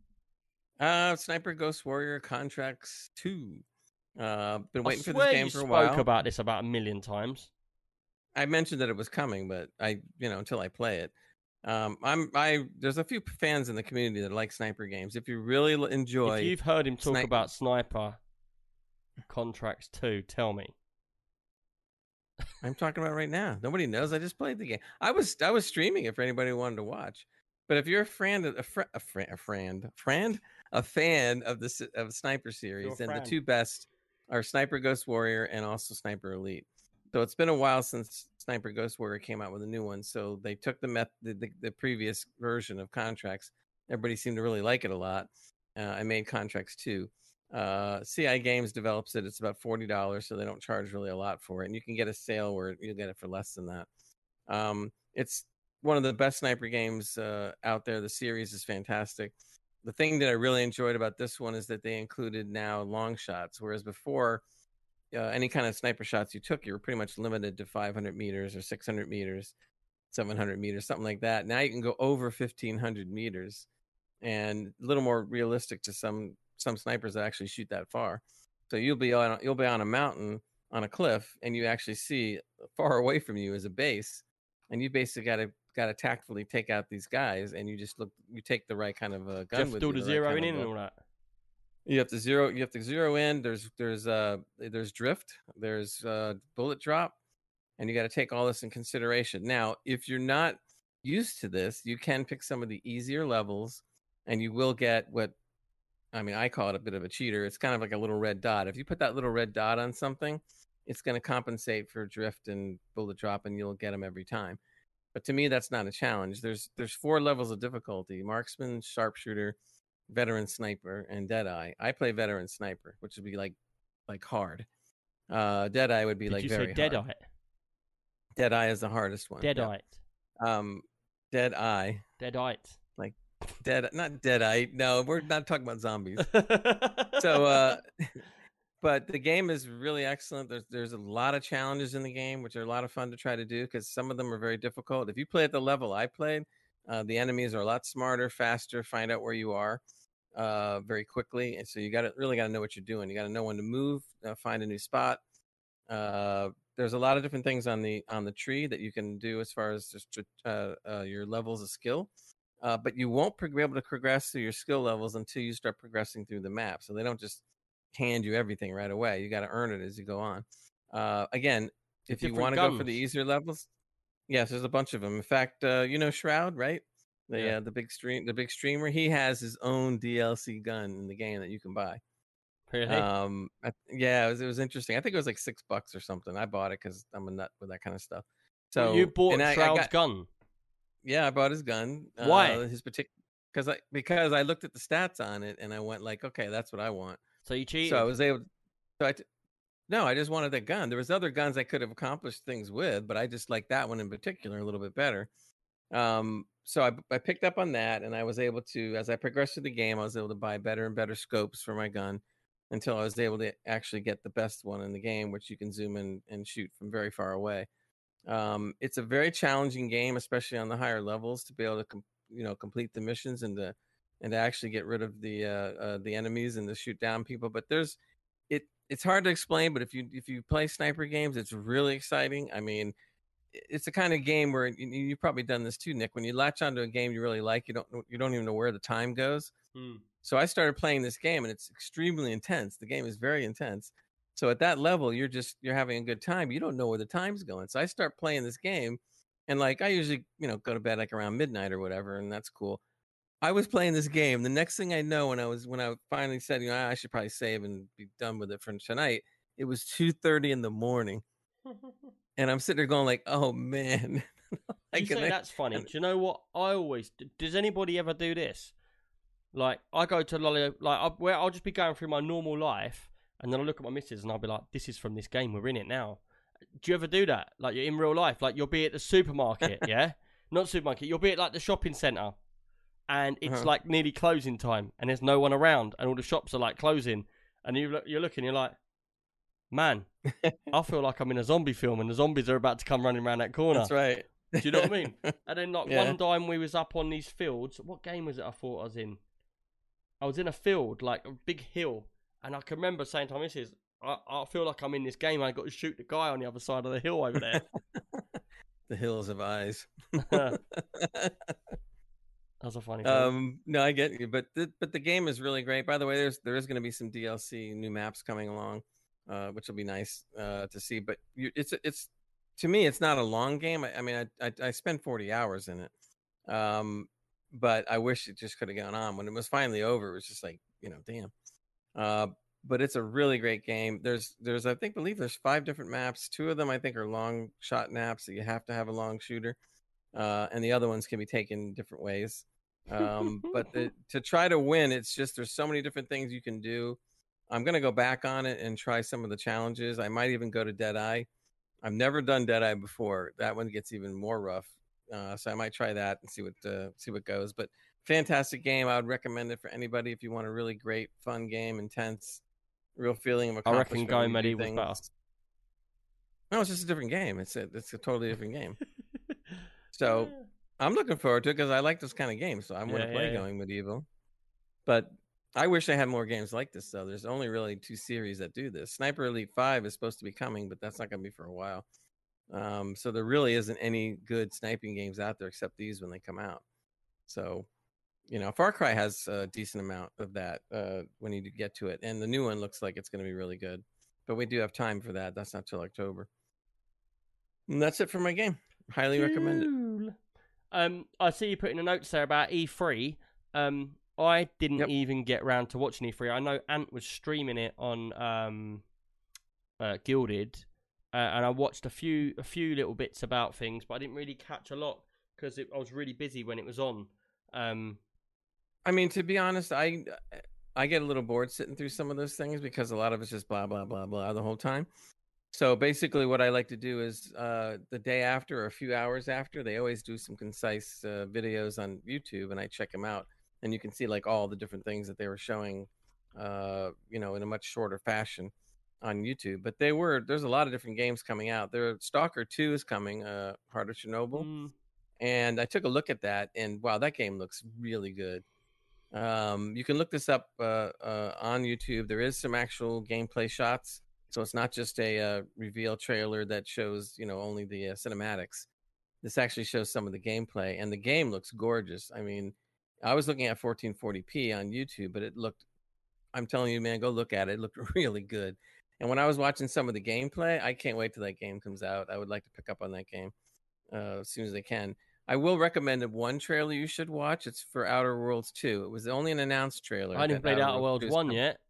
Uh, Sniper Ghost Warrior Contracts two. Uh, been waiting I for swear this game you for a spoke while. about this about a million times. I mentioned that it was coming, but I, you know, until I play it, um, I'm, I. There's a few fans in the community that like sniper games. If you really l- enjoy, If you've heard him talk Sni- about Sniper Contracts two, tell me. I'm talking about right now. Nobody knows. I just played the game. I was, I was streaming it for anybody who wanted to watch. But if you're a friend, of- a fr- a, fr- a friend, friend, a fan of the s- of Sniper series, then the friend. two best are Sniper Ghost Warrior and also Sniper Elite. So it's been a while since Sniper Ghost Warrior came out with a new one. So they took the met the, the, the previous version of Contracts. Everybody seemed to really like it a lot. Uh, I made Contracts too. Uh, C I Games develops it. It's about forty dollars, so they don't charge really a lot for it. And you can get a sale where you'll get it for less than that. Um, it's one of the best sniper games uh, out there. The series is fantastic. The thing that I really enjoyed about this one is that they included now long shots, whereas before, uh, any kind of sniper shots you took, you were pretty much limited to five hundred meters or six hundred meters, seven hundred meters, something like that. Now you can go over fifteen hundred meters, and a little more realistic to some some snipers that actually shoot that far. So you'll be on you'll be on a mountain on a cliff, and you actually see far away from you is a base, and you basically got to got to tactfully take out these guys, and you just look you take the right kind of uh, gun Just with do you, the the right zeroing kind in of, and uh, all that. you have to zero you have to zero in. There's there's uh there's drift, there's uh bullet drop, and you got to take all this in consideration. Now, if you're not used to this, you can pick some of the easier levels, and you will get what I mean, I call it a bit of a cheater. It's kind of like a little red dot. If you put that little red dot on something, it's going to compensate for drift and bullet drop, and you'll get them every time. But to me, that's not a challenge. There's there's four levels of difficulty: marksman, sharpshooter, veteran sniper, and deadeye. I play veteran sniper, which would be like like hard. Uh, deadeye would be Did like you very say hard. Deadeye? Deadeye is the hardest one. Deadeye. Yep. Um, Deadeye. Deadeye. Like dead, not Deadeye. No, we're not talking about zombies. So, uh, but the game is really excellent. There's there's a lot of challenges in the game, which are a lot of fun to try to do because some of them are very difficult. If you play at the level I played, uh, the enemies are a lot smarter, faster, find out where you are uh, very quickly, and so you got to really got to know what you're doing. You got to know when to move, uh, find a new spot. Uh, there's a lot of different things on the on the tree that you can do as far as just uh, uh, your levels of skill. Uh, but you won't pro- be able to progress through your skill levels until you start progressing through the map. So they don't just hand you everything right away. You got to earn it as you go on. Uh, again, The if you different want to go for the guns. easier levels, yes, there's a bunch of them. In fact, uh, you know Shroud, right? The Yeah. uh, the big stream, the big streamer. He has his own D L C gun in the game that you can buy. Really? Um, I, yeah, it was it was interesting. I think it was like six bucks or something. I bought it because I'm a nut with that kind of stuff. So Well, you bought and I, I Shroud's got gun. yeah, I bought his gun. Why? Uh, his particular because I because I looked at the stats on it and I went like, okay, that's what I want. So you cheated. So I was able. To, so I t- no, I just wanted that gun. There was other guns I could have accomplished things with, but I just like that one in particular a little bit better. Um, so I I picked up on that, and I was able to, as I progressed through the game, I was able to buy better and better scopes for my gun until I was able to actually get the best one in the game, which you can zoom in and shoot from very far away. Um, it's a very challenging game, especially on the higher levels, to be able to com- you know complete the missions and to and to actually get rid of the uh, uh, the enemies and to shoot down people. But there's it it's hard to explain, but if you if you play sniper games, it's really exciting. I mean, i- it's a kind of game where you, you've probably done this too, Nick. When you latch onto a game you really like, you don't know- you don't even know where the time goes. Hmm. So I started playing this game, and it's extremely intense. The game is very intense. So at that level, you're just you're having a good time. You don't know where the time's going. So I start playing this game, and like I usually you know go to bed like around midnight or whatever, and that's cool. I was playing this game. The next thing I know, when I was when I finally said, you know, I should probably save and be done with it for tonight, it was two thirty in the morning, and I'm sitting there going like, oh man, You like, and say I- that's funny. and- Do you know what I always do? Does anybody ever do this? Like, I go to Lolly, like, I, where I'll just be going through my normal life, and then I'll look at my missus and I'll be like, this is from this game, we're in it now. Do you ever do that? Like, you're in real life, like, you'll be at the supermarket, yeah? Not supermarket, you'll be at, like, the shopping centre, and it's, Uh-huh. like, nearly closing time, and there's no one around, and all the shops are, like, closing, and you look, you're looking, you're like, man, I feel like I'm in a zombie film, and the zombies are about to come running around that corner. that's right. Do you know what I mean? And then, like, Yeah. one time we was up on these fields. What game was it I thought I was in? I was in a field, like a big hill. And I can remember saying to my missus, I, I feel like I'm in this game. I got to shoot the guy on the other side of the hill over there. The hills of eyes. That's a funny thing. Um, no, I get you, but the, but the game is really great. By the way, there's there is going to be some D L C, new maps coming along, uh, which will be nice uh, to see. But you, it's it's to me, it's not a long game. I, I mean, I, I I spent forty hours in it. Um, but I wish it just could have gone on. When it was finally over, it was just like, you know, damn. Uh, but it's a really great game. There's, there's, I think, believe there's five different maps. Two of them, I think, are long shot maps that you have to have a long shooter, uh, and the other ones can be taken different ways. Um, but the, to try to win, it's just there's so many different things you can do. I'm gonna go back on it and try some of the challenges. I might even go to Deadeye. I've never done Deadeye before. That one gets even more rough, uh, so I might try that and see what uh, see what goes. But fantastic game. I would recommend it for anybody if you want a really great, fun game, intense, real feeling of I reckon accomplishment. when you do Gomedi was things. better. No, it's just a different game. It's a it's a totally different game. So I'm looking forward to it because I like this kind of game. So I'm going Yeah, to play yeah, yeah. Going Medieval. But I wish they had more games like this, though. There's only really two series that do this. Sniper Elite five is supposed to be coming, but that's not going to be for a while. Um, so there really isn't any good sniping games out there except these when they come out. So, you know, Far Cry has a decent amount of that uh, when you get to it. And the new one looks like it's going to be really good. But we do have time for that. That's not till October. And that's it for my game. Highly recommend it. Cool. Um, I see you putting a note there about E three. Um, I didn't Yep. even get round to watching E three. I know Ant was streaming it on um, uh, Gilded, uh, and I watched a few a few little bits about things, but I didn't really catch a lot because I was really busy when it was on. Um, I mean, to be honest, I I get a little bored sitting through some of those things because a lot of it's just blah blah blah blah the whole time. So basically, what I like to do is uh, the day after or a few hours after, they always do some concise uh, videos on YouTube, and I check them out, and you can see like all the different things that they were showing, uh, you know, in a much shorter fashion on YouTube. But they were there's a lot of different games coming out. There, Stalker two is coming, uh, Heart of Chernobyl, mm, and I took a look at that, and wow, that game looks really good. Um, you can look this up uh, uh, on YouTube. There is some actual gameplay shots, so it's not just a uh, reveal trailer that shows, you know, only the uh, cinematics. This actually shows some of the gameplay, and the game looks gorgeous. I mean, I was looking at fourteen forty p on YouTube, but it looked, I'm telling you, man, go look at it. It looked really good. And when I was watching some of the gameplay, I can't wait till that game comes out. I would like to pick up on that game uh, as soon as I can. I will recommend one trailer you should watch. It's for Outer Worlds two. It was only an announced trailer. I haven't that played Outer Outer Worlds two is one coming. yet.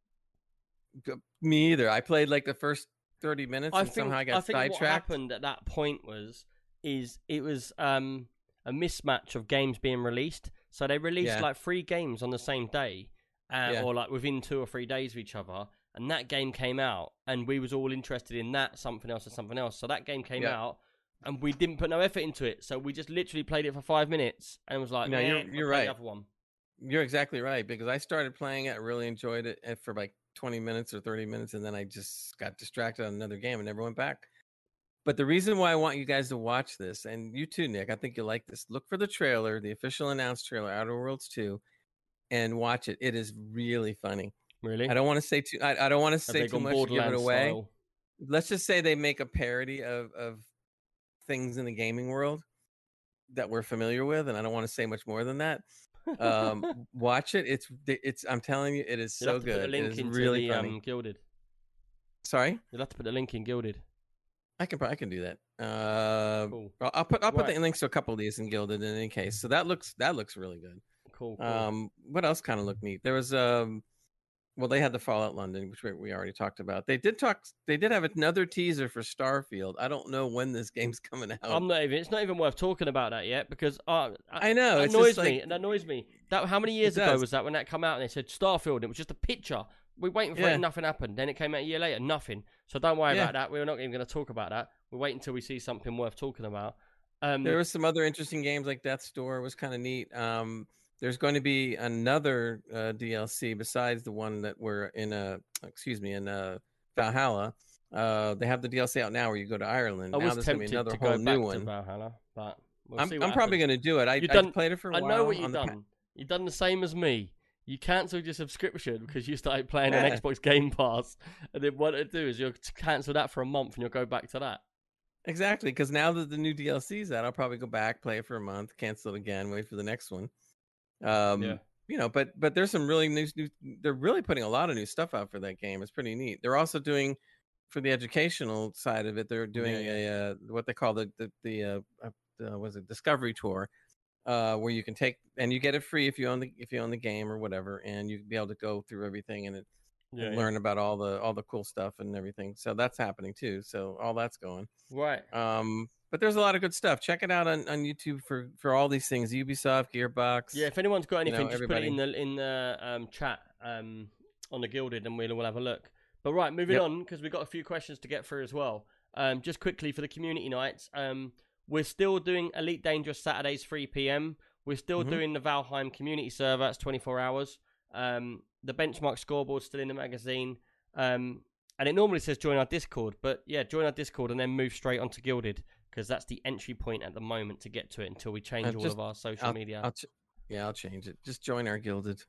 G- Me either. I played like the first thirty minutes I and think somehow I I got think what sidetracked. happened at that point was is it was um, a mismatch of games being released. So they released Yeah. like three games on the same day, uh, Yeah. or like within two or three days of each other. And that game came out, and we was all interested in that, something else, and something else. So that game came Yeah. out, and we didn't put no effort into it. So we just literally played it for five minutes, and was like, No, "Nah, you're- I'll you're play right. The other one. You're exactly right because I started playing it. I really enjoyed it and for like twenty minutes or thirty minutes, and then I just got distracted on another game and never went back. But the reason why I want you guys to watch this, and you too, Nick, I think you'll like this. Look for the trailer, the official announced trailer, Outer Worlds two, and watch it. It is really funny. Really? I don't want to say too. I, I don't want to Have say they too gone much to give it Borderlands away. style? Let's just say they make a parody of of things in the gaming world that we're familiar with, and I don't want to say much more than that. Um, watch it. It's it's. I'm telling you, it is You'll so have to put the good. It link is into really the funny. um, Gilded. Sorry, You'll have to put the link in Gilded. I can I can do that. Uh, Cool. I'll, I'll put I'll put Right. the links to a couple of these in Gilded in any case. So that looks that looks really good. Cool. cool. Um, what else kind of looked neat? There was um, well, they had the Fallout London, which we, we already talked about. They did talk. They did have another teaser for Starfield. I don't know when this game's coming out. I'm not even. It's not even worth talking about that yet because uh, I know That it's annoys just me. like It annoys me. That how many years It ago does. was that when that come out and they said Starfield? And it was just a picture. We're waiting for it Yeah. and nothing happened. Then it came out a year later, nothing. So don't worry Yeah. about that. We're not even going to talk about that. We'll wait until we see something worth talking about. Um, there were some other interesting games like Death's Door was kind of neat. Um, there's going to be another uh, D L C besides the one that we're in. Uh, excuse me, in uh, Valhalla. Uh, they have the D L C out now where you go to Ireland. I now was there's going to be tempted another to whole go new back one. to Valhalla, but we'll I'm see what I'm probably happens. going to do it. I You've I done- played it for a I while. know what on you've the pa- done. You've done the same as me. You cancelled your subscription because you started playing on Yeah. Xbox Game Pass, and then what it'll do is you'll cancel that for a month and you'll go back to that. Exactly, because now that the new D L C's out, I'll probably go back, play it for a month, cancel it again, wait for the next one. Um, Yeah. You know, but but there's some really new, new. They're really putting a lot of new stuff out for that game. It's pretty neat. They're also doing for the educational side of it. They're doing Yeah, a uh, what they call the the the uh, uh, uh, was it Discovery Tour, uh, where you can take and you get it free if you own the if you own the game or whatever, and you be able to go through everything and it Yeah, and yeah. learn about all the all the cool stuff and everything. So that's happening too. So all that's going. Right. Um, but there's a lot of good stuff. Check it out on, on YouTube for for all these things. Ubisoft, Gearbox. Yeah, if anyone's got you know, anything, just put it everybody. in the in the um, chat um, on the Gilded, and we'll we'll have a look. But right, moving Yep. on because we've got a few questions to get through as well. Um, just quickly for the community nights, um, we're still doing Elite Dangerous Saturdays three p.m. We're still Mhm. doing the Valheim community server. It's twenty-four hours. Um, the benchmark scoreboard's still in the magazine. Um, and it normally says join our Discord, but yeah, join our Discord and then move straight onto Gilded because that's the entry point at the moment to get to it until we change Uh, all just- of our social I'll, media. I'll ch- yeah, I'll change it. Just join our Gilded.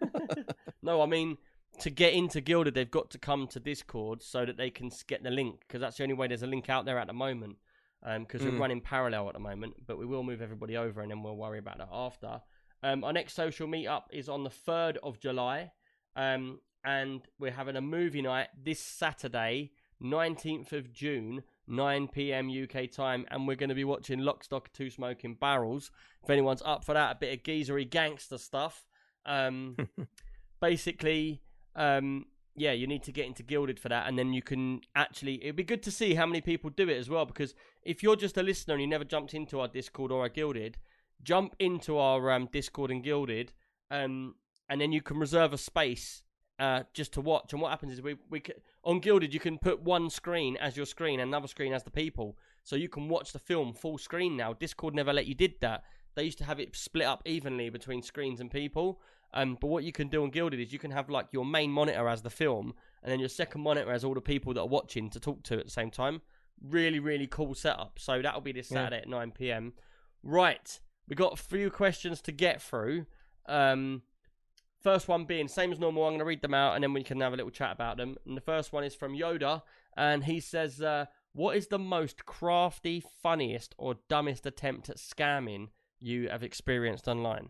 No, I mean, to get into Gilded, they've got to come to Discord so that they can s- get the link because that's the only way there's a link out there at the moment because Mm. we're running parallel at the moment, but we will move everybody over and then we'll worry about that after. Um, our next social meetup is on the third of July. Um, and we're having a movie night this Saturday, nineteenth of June, nine p.m. U K time, and we're going to be watching Lock, Stock, Two Smoking Barrels. If anyone's up for that, a bit of geezery gangster stuff. Um, basically, um, yeah, you need to get into Gilded for that, and then you can actually, it'd be good to see how many people do it as well, because if you're just a listener and you never jumped into our Discord or our Gilded, jump into our um, Discord and Gilded, um, and then you can reserve a space uh, just to watch. And what happens is we we can, on Gilded you can put one screen as your screen and another screen as the people, so you can watch the film full screen now. Discord never let you did that. They used to have it split up evenly between screens and people. Um, but what you can do on Gilded is you can have like your main monitor as the film, and then your second monitor as all the people that are watching to talk to at the same time. Really, really cool setup. So that'll be this Saturday yeah. at nine p.m. Right, we got a few questions to get through. Um, first one being same as normal. I'm going to read them out, and then we can have a little chat about them. And the first one is from Yoda, and he says, uh, "What is the most crafty, funniest, or dumbest attempt at scamming you have experienced online?"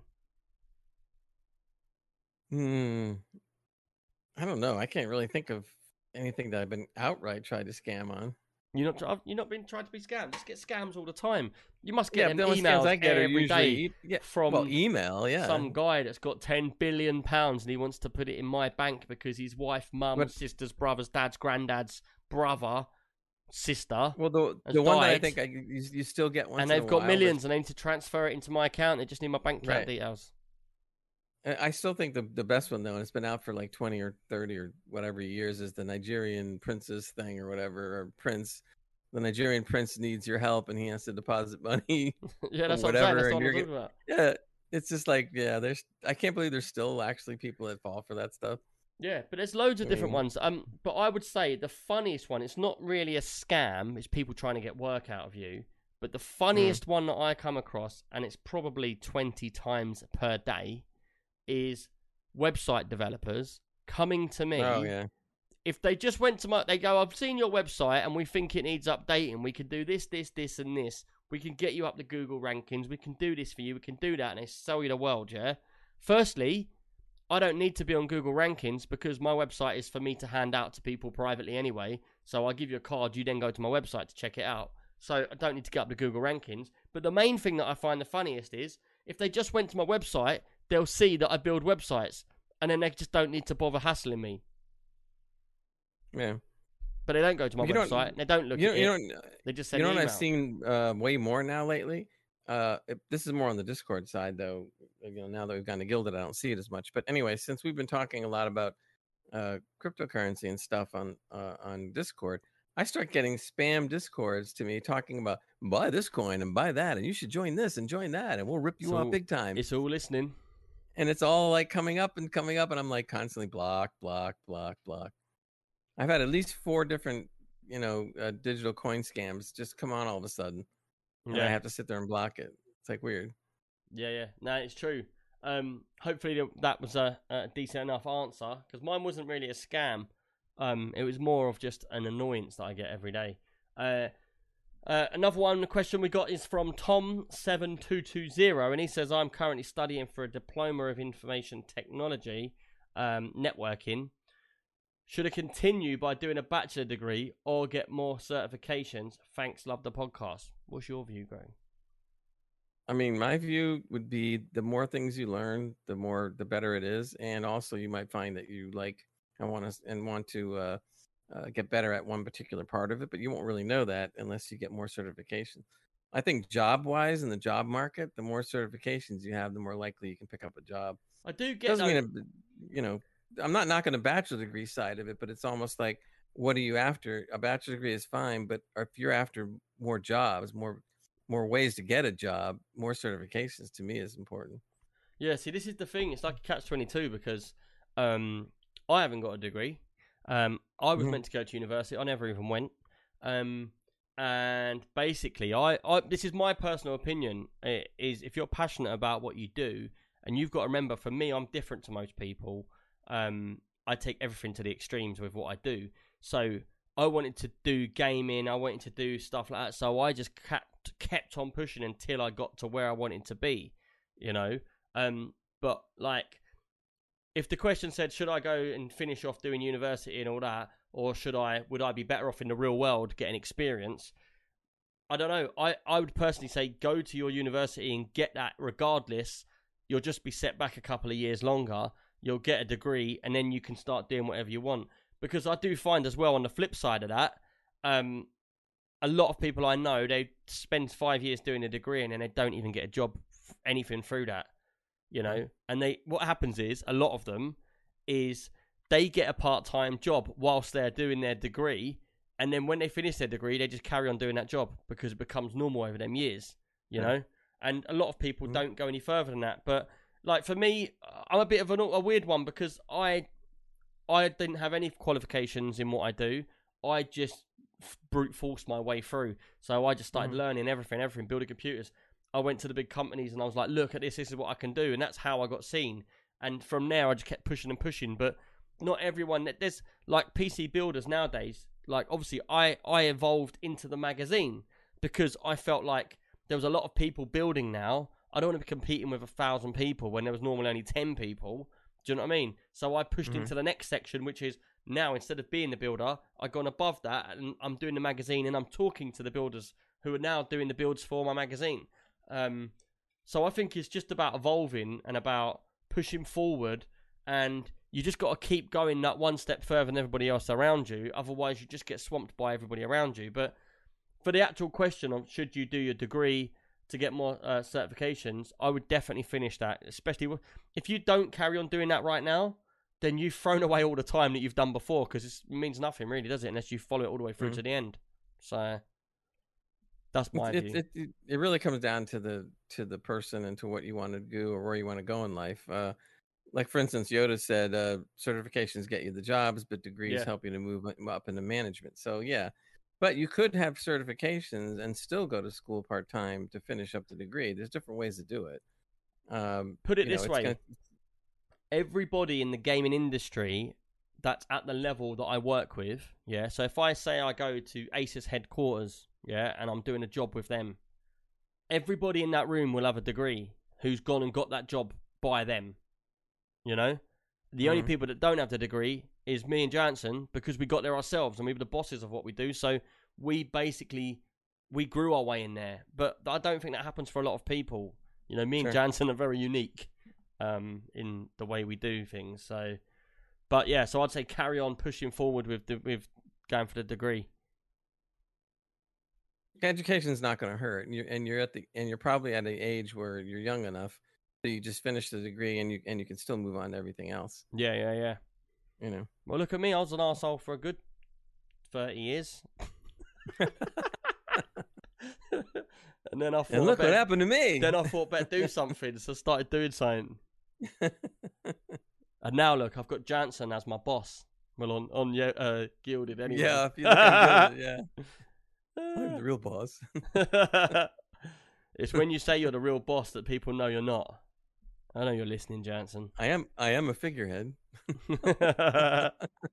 Hmm. I don't know. I can't really think of anything that I've been outright tried to scam on. You're not. You're not been trying to be scammed. Just get scams all the time. You must get yeah, them the only emails scams I get are every day usually, yeah, from well, email. Yeah, some guy that's got ten billion pounds and he wants to put it in my bank because his wife, mum, But- sister's brother's, dad's, granddad's brother, sister, Well, the has the one that I died, think I, you, you still get once and in a they've got while, millions and they need to transfer it into my account. They just need my bank account Right. details. I I still think the the best one though, and it's been out for like twenty or thirty or whatever years, is the Nigerian princess thing or whatever, or prince. The Nigerian prince needs your help, and he has to deposit money. Yeah, that's or what I'm saying. whatever, That's and what I'm you're talking get- about. Yeah, it's just like yeah, there's. I can't believe there's still actually people that fall for that stuff. Yeah, but there's loads of I different mean- ones. Um, but I would say the funniest one, it's not really a scam, it's people trying to get work out of you. But the funniest one that I come across, and it's probably twenty times per day, is website developers coming to me. Oh yeah, If they just went to my, they go, I've seen your website and we think it needs updating. We can do this, this, this, and this. We can get you up the Google rankings. We can do this for you. We can do that. And they sell you the world, yeah? Firstly, I don't need to be on Google rankings because my website is for me to hand out to people privately anyway. So I give you a card. You then go to my website to check it out. So I don't need to get up the Google rankings. But the main thing that I find the funniest is if they just went to my website, they'll see that I build websites. And then they just don't need to bother hassling me. yeah. But they don't go to my You don't- website. And they don't look You know, at you it. know, They just you send know an what email. I've seen uh, way more now lately. Uh, it, this is more on the Discord side, though. You know, now that we've gone to Gilded, I don't see it as much. But anyway, since we've been talking a lot about uh, cryptocurrency and stuff on uh, on Discord, I start getting spam Discords to me talking about buy this coin and buy that, and you should join this and join that, and we'll rip you So off big time. It's all listening. And it's all like coming up and coming up, and I'm like constantly block, block, block, block. I've had at least four different, you know, uh, digital coin scams just come on all of a sudden, and I Yeah, have to sit there and block it. It's like weird. yeah, yeah. No, it's true. Um, hopefully th- that was a, a decent enough answer because mine wasn't really a scam. Um, it was more of just an annoyance that I get every day. Uh, uh, another one, the question we got is from Tom seven two two zero, and he says, I'm currently studying for a diploma of information technology, um, networking. Should I continue by doing a bachelor degree or get more certifications? Thanks, love the podcast. What's your view, Greg? I mean, my view would be the more things you learn, the more the better it is, and also you might find that you like and want to and want to uh, uh, get better at one particular part of it, but you won't really know that unless you get more certifications. I think job wise in the job market, the more certifications you have, the more likely you can pick up a job. I do get Doesn't those... mean, it, you know, I'm not knocking a bachelor degree side of it, but it's almost like, what are you after? A bachelor degree is fine, but if you're after more jobs, more more ways to get a job, more certifications to me is important. Yeah, see, this is the thing. It's like a catch twenty-two because um, I haven't got a degree. Um, I was Mhm. meant to go to university. I never even went. Um, and basically, I, I this is my personal opinion, i- is if you're passionate about what you do, and you've got to remember, for me, I'm different to most people. Um, I take everything to the extremes with what I do. So I wanted to do gaming. I wanted to do stuff like that. So I just kept kept on pushing until I got to where I wanted to be, you know. Um, but like, if the question said, should I go and finish off doing university and all that, or should I, would I be better off in the real world getting experience? I don't know. I, I would personally say go to your university and get that regardless. You'll just be set back a couple of years longer. You'll get a degree and then you can start doing whatever you want. Because I do find as well on the flip side of that, um, a lot of people I know, they spend five years doing a degree and then they don't even get a job, anything through that, you know. And they, what happens is, a lot of them is they get a part-time job whilst they're doing their degree, and then when they finish their degree, they just carry on doing that job because it becomes normal over them years, you Yeah. know. And a lot of people Mhm. don't go any further than that. But like for me, I'm a bit of an, a weird one because I I didn't have any qualifications in what I do. I just f- brute forced my way through. So I just started Mhm. learning everything, everything, building computers. I went to the big companies and I was like, look at this, this is what I can do. And that's how I got seen. And from there, I just kept pushing and pushing. But not everyone, there's like P C builders nowadays. Like, obviously, I, I evolved into the magazine because I felt like there was a lot of people building now. I don't want to be competing with a thousand people when there was normally only ten people. Do you know what I mean? So I pushed Mhm. into the next section, which is now instead of being the builder, I've gone above that and I'm doing the magazine and I'm talking to the builders who are now doing the builds for my magazine. Um, so I think it's just about evolving and about pushing forward, and you just got to keep going that one step further than everybody else around you. Otherwise, you just get swamped by everybody around you. But for the actual question of should you do your degree to get more uh, certifications, I would definitely finish that. Especially if you don't carry on doing that right now, then you've thrown away all the time that you've done before because it means nothing really, does it? Unless you follow it all the way through Mhm. to the end. So that's my It, view. it it it really comes down to the to the person and to what you want to do or where you want to go in life. Uh, like for instance, Yoda said, uh, certifications get you the jobs, but degrees Yeah. help you to move up- up into management. So yeah, but you could have certifications and still go to school part time to finish up the degree. There's different ways to do it. Um, Put it you know, this it's way. gonna. Everybody in the gaming industry that's at the level that I work with, yeah. So if I say I go to Asus headquarters, yeah, and I'm doing a job with them, everybody in that room will have a degree who's gone and got that job by them. You know, the only Mhm. people that don't have the degree is me and Jansen because we got there ourselves and we were the bosses of what we do. So we basically we grew our way in there. But I don't think that happens for a lot of people. You know, me and Sure. Jansen are very unique um, in the way we do things. So, but yeah, so I'd say carry on pushing forward with the, with going for the degree. Education is not going to hurt, and you're and you're at the and you're probably at an age where you're young enough that you just finish the degree and you and you can still move on to everything else. Yeah, yeah, yeah. You know. Well, look at me. I was an arsehole for a good thirty years. And then I thought, And look I what better, happened to me. then I thought better do something, so I started doing something. And now look, I've got Jansen as my boss. Well, on on yeah, uh, Gilded anyway. Yeah, if you look at it, yeah. I'm the real boss. It's when you say you're the real boss that people know you're not. I know you're listening, Jansen. I am. I am a figurehead. uh,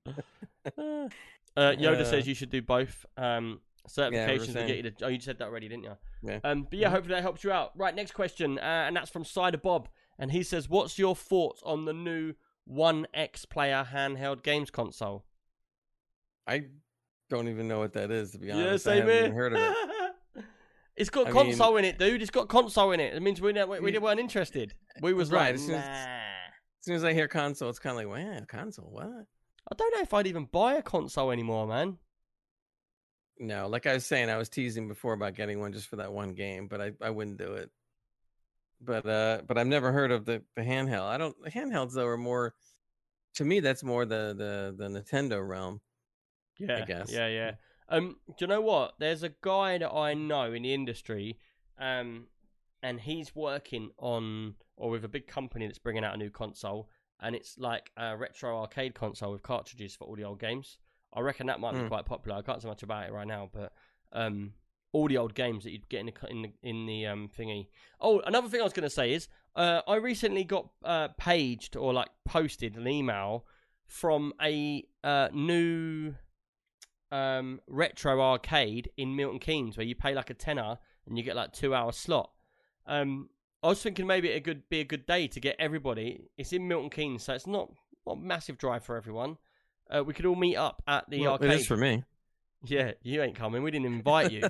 Yoda Uh, says you should do both. Um, certifications will saying. get you the. Oh, you said that already, didn't you? Yeah. Um, but yeah, Mhm. hopefully that helps you out. Right, next question, uh, and that's from Cider Bob, and he says, "What's your thoughts on the new One X player handheld games console?" I don't even know what that is, to be Yeah, honest. I same haven't here. even heard of it. It's got I console mean, in it, dude. It's got console in it. It means we we, we weren't interested. We was Right, like, as soon as- nah. As soon as I hear console, it's kind of like, wow, console, what? I don't know if I'd even buy a console anymore, man. No, like I was saying, I was teasing before about getting one just for that one game, but I, I wouldn't do it. But uh, but I've never heard of the, the handheld. I don't. The handhelds though are more, to me, that's more the the the Nintendo realm. Yeah, I guess. yeah, yeah. Um, do you know what? There's a guy that I know in the industry, um, and he's working on or with a big company that's bringing out a new console, and it's like a retro arcade console with cartridges for all the old games. I reckon that might be Mm. quite popular. I can't say much about it right now, but um, all the old games that you'd get in the in the, in the um thingy. Oh, another thing I was going to say is, uh, I recently got uh paged or like posted an email from a uh new um retro arcade in Milton Keynes where you pay like a tenner and you get like two hour slot. Um, I was thinking maybe it could be a good day to get everybody. It's in Milton Keynes, so it's not not a massive drive for everyone. Uh, we could all meet up at the Well, arcade. it is for me. Yeah, you ain't coming. We didn't invite you.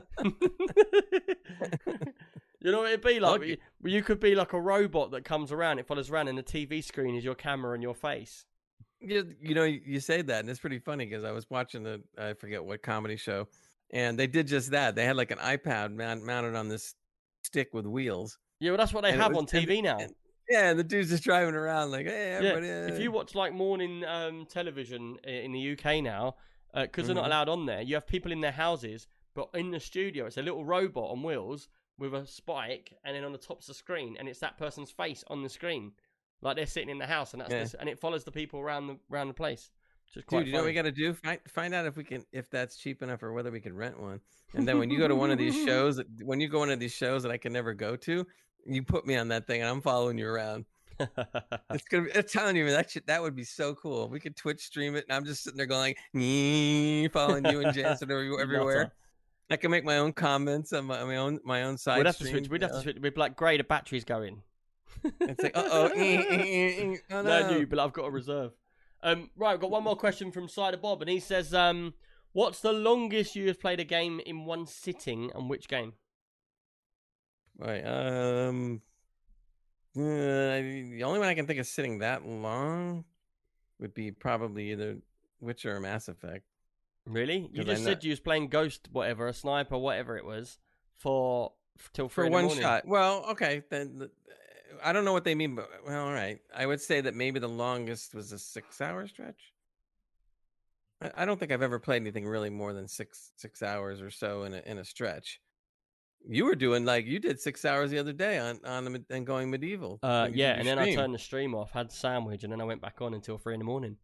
You know what it'd be like? Okay. You, you could be like a robot that comes around. It follows around, and the T V screen is your camera and your face. You, you know, you say that, and it's pretty funny because I was watching the I forget what comedy show, and they did just that. They had like an iPad mount, mounted on this stick with wheels. Yeah, well, that's what they And it have was- on T V and- now. and- yeah, and the dude's just driving around like, hey, Yeah, everybody. if uh." you watch like morning um, television i- in the U K now, because they're not Mhm. allowed on there, you have people in their houses, but in the studio, it's a little robot on wheels with a spike, and then on the top's the screen, and it's that person's face on the screen, like they're sitting in the house, and that's Yeah. this, and it follows the people around the around the place. Which is quite Dude, you know what funny. we got to do? Find find out if we can, if that's cheap enough, or whether we can rent one. And then when you go to one of these shows, when you go one of these shows that I can never go to, you put me on that thing, and I'm following you around. It's gonna be. I'm telling you, that shit, that would be so cool. We could Twitch stream it, and I'm just sitting there going, "Nee," following you and Jansen every- You everywhere. nutter. I can make my own comments on my, on my own my own side. We'd have to stream, switch. We'd you have to know? switch. We'd be like, great, the battery's going. It's like, uh oh, oh No, no. you, but I've got a reserve. Um, right, I've got one more question from Cider Bob, and he says, um, "What's the longest you have played a game in one sitting, and which game?" Right. Um. uh, the only one I can think of sitting that long would be probably either Witcher or Mass Effect. Really? You 'Cause I just know- said you was playing Ghost, whatever, a sniper, whatever it was, for f- till three For in the one morning. shot. Well, okay, then the- I don't know what they mean, but well, all right. I would say that maybe the longest was a six-hour stretch. I, I don't think I've ever played anything really more than six six hours or so in a in a stretch. You were doing like you did six hours the other day on on the, med- and going medieval. Uh, when you did yeah, your and then I stream. turned the stream off, had a sandwich, and then I went back on until three in the morning.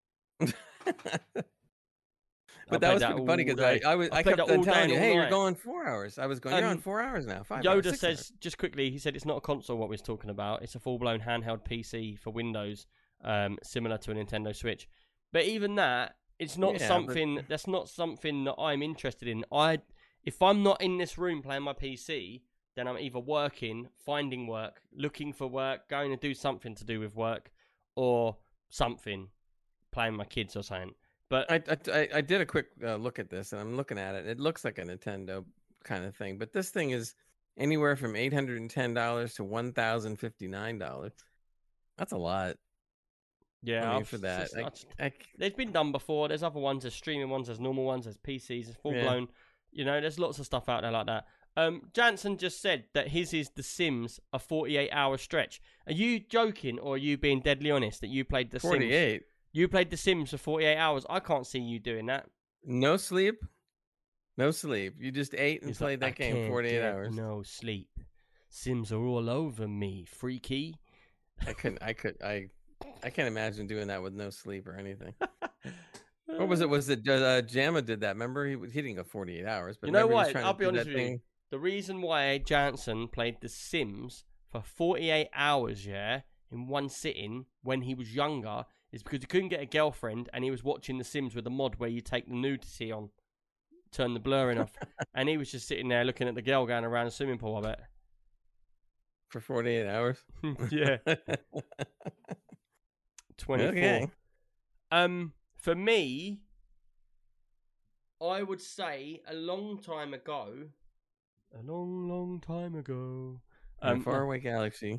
I But that played was that pretty funny all because I, day. I was I I played kept that all on day telling and you, all hey, you're night. going four hours. I was going, you're Um, on four hours now. Five hours, Yoda six says hours. just quickly. He said it's not a console. What we're talking about. It's a full-blown handheld P C for Windows, um, similar to a Nintendo Switch. But even that, it's not Yeah, but- something. That's not something that I'm interested in. I, if I'm not in this room playing my P C, then I'm either working, finding work, looking for work, going to do something to do with work, or something, playing with my kids or something. But I, I I did a quick uh, look at this, and I'm looking at it. It looks like a Nintendo kind of thing, but this thing is anywhere from eight hundred and ten dollars to one thousand fifty nine dollars. That's a lot. yeah, I mean, I've for that, just- I, I just- I, It's been done before. There's other ones. There's streaming ones. There's normal ones. There's P Cs. There's full blown. You know, there's lots of stuff out there like that. Um, Jansen just said that his is The Sims, a forty-eight hour stretch. Are you joking or are you being deadly honest that you played The Sims? forty-eight. You played The Sims for forty-eight hours. I can't see you doing that. No sleep. No sleep. You just ate and He's like, played that "I game can't forty-eight get hours. No sleep. Sims are all over me, freaky. I couldn't. I could. I. I can't imagine doing that with no sleep or anything. What was it? Was it uh, Jamma did that? Remember, he he didn't go forty-eight hours. But You know remember he was what? trying I'll to be do honest that with you. thing- The reason why Jansen played The Sims for forty-eight hours, yeah, in one sitting when he was younger, is because he couldn't get a girlfriend and he was watching The Sims with a mod where you take the nudity on, turn the blurring off, and he was just sitting there looking at the girl going around the swimming pool, I for forty-eight hours. bet. Yeah, twenty-four. Okay. Um, for me, I would say a long time ago, A long, long time ago. In a Um, no. faraway galaxy.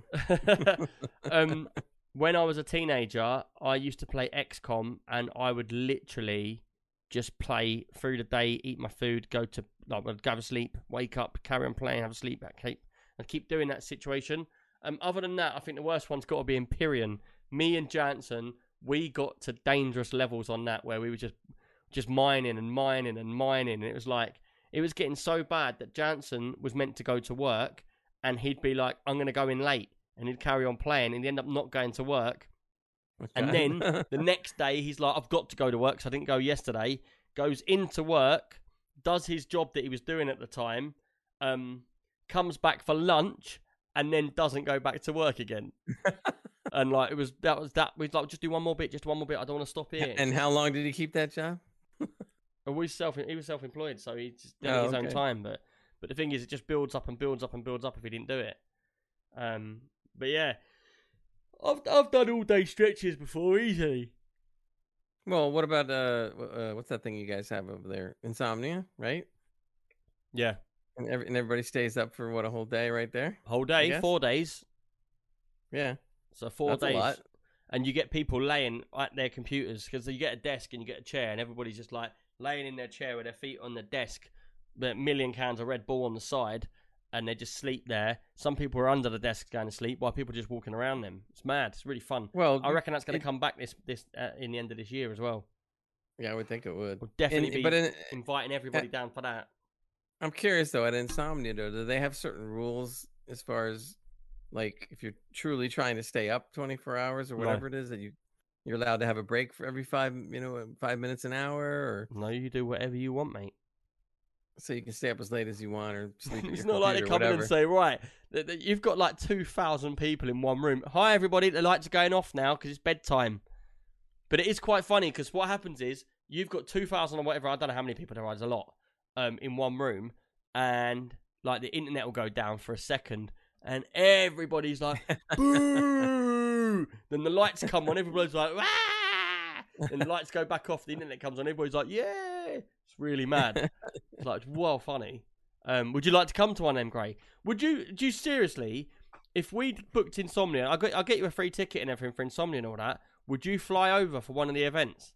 um, when I was a teenager, I used to play X COM, and I would literally just play through the day, eat my food, go to like I'd go to sleep, wake up, carry on playing, have a sleep, back, keep and keep doing that situation. Um, other than that, I think the worst one's got to be Empyrean. Me and Jansen, we got to dangerous levels on that where we were just just mining and mining and mining, and it was like it was getting so bad that Jansen was meant to go to work, and he'd be like, "I'm going to go in late," and he'd carry on playing, and he'd end up not going to work. Okay. And then the next day, he's like, I've got to go to work, so I didn't go yesterday. Goes into work, does his job that he was doing at the time, um, comes back for lunch, and then doesn't go back to work again. And like it was that was that we like just do one more bit, just one more bit. I don't want to stop here. And how long did he keep that job? And we self he was self employed, so he just did it Oh, his okay. own time. But but the thing is, it just builds up and builds up and builds up if he didn't do it. Um, but yeah, I've I've done all day stretches before, easily. Well, what about uh, uh, what's that thing you guys have over there? Insomnia, right? Yeah, And, every, and everybody stays up for what, a whole day right there? whole I day, guess? four days. Yeah. So four That's a days, lot. and you get people laying at their computers because you get a desk and you get a chair, and everybody's just like laying in their chair with their feet on the desk, a million cans of Red Bull on the side, and they just sleep there. Some people are under the desk going to sleep, while people are just walking around them. It's mad. It's really fun. Well, I reckon that's going it- to come back this this uh, in the end of this year as well. yeah, I would think it would. We'll definitely And- be but in, inviting everybody down for that. I'm curious though, at Insomnia, though, do they have certain rules as far as like if you're truly trying to stay up twenty-four hours or No. whatever it is that you you're allowed to have a break for every five you know five minutes an hour, or No, you do whatever you want, mate. so you can stay up as late as you want or sleep at It's your not like they computer come or in and whatever. say, right, th- th- you've got like two thousand people in one room. Hi, everybody. The lights are going off now because it's bedtime. But it is quite funny because what happens is you've got two thousand or whatever. I don't know how many people there are. There's a lot um, in one room. And like the internet will go down for a second. And everybody's like, boo. Then the lights come on. Everybody's like, ah. Then the lights go back off. The internet comes on. Everybody's like, yeah. It's really mad. It's like, well, funny. Um, would you like to come to one of them, Gray? Would you, do you seriously, if we booked Insomnia, I'll get, I'll get you a free ticket and everything for Insomnia and all that, would you fly over for one of the events?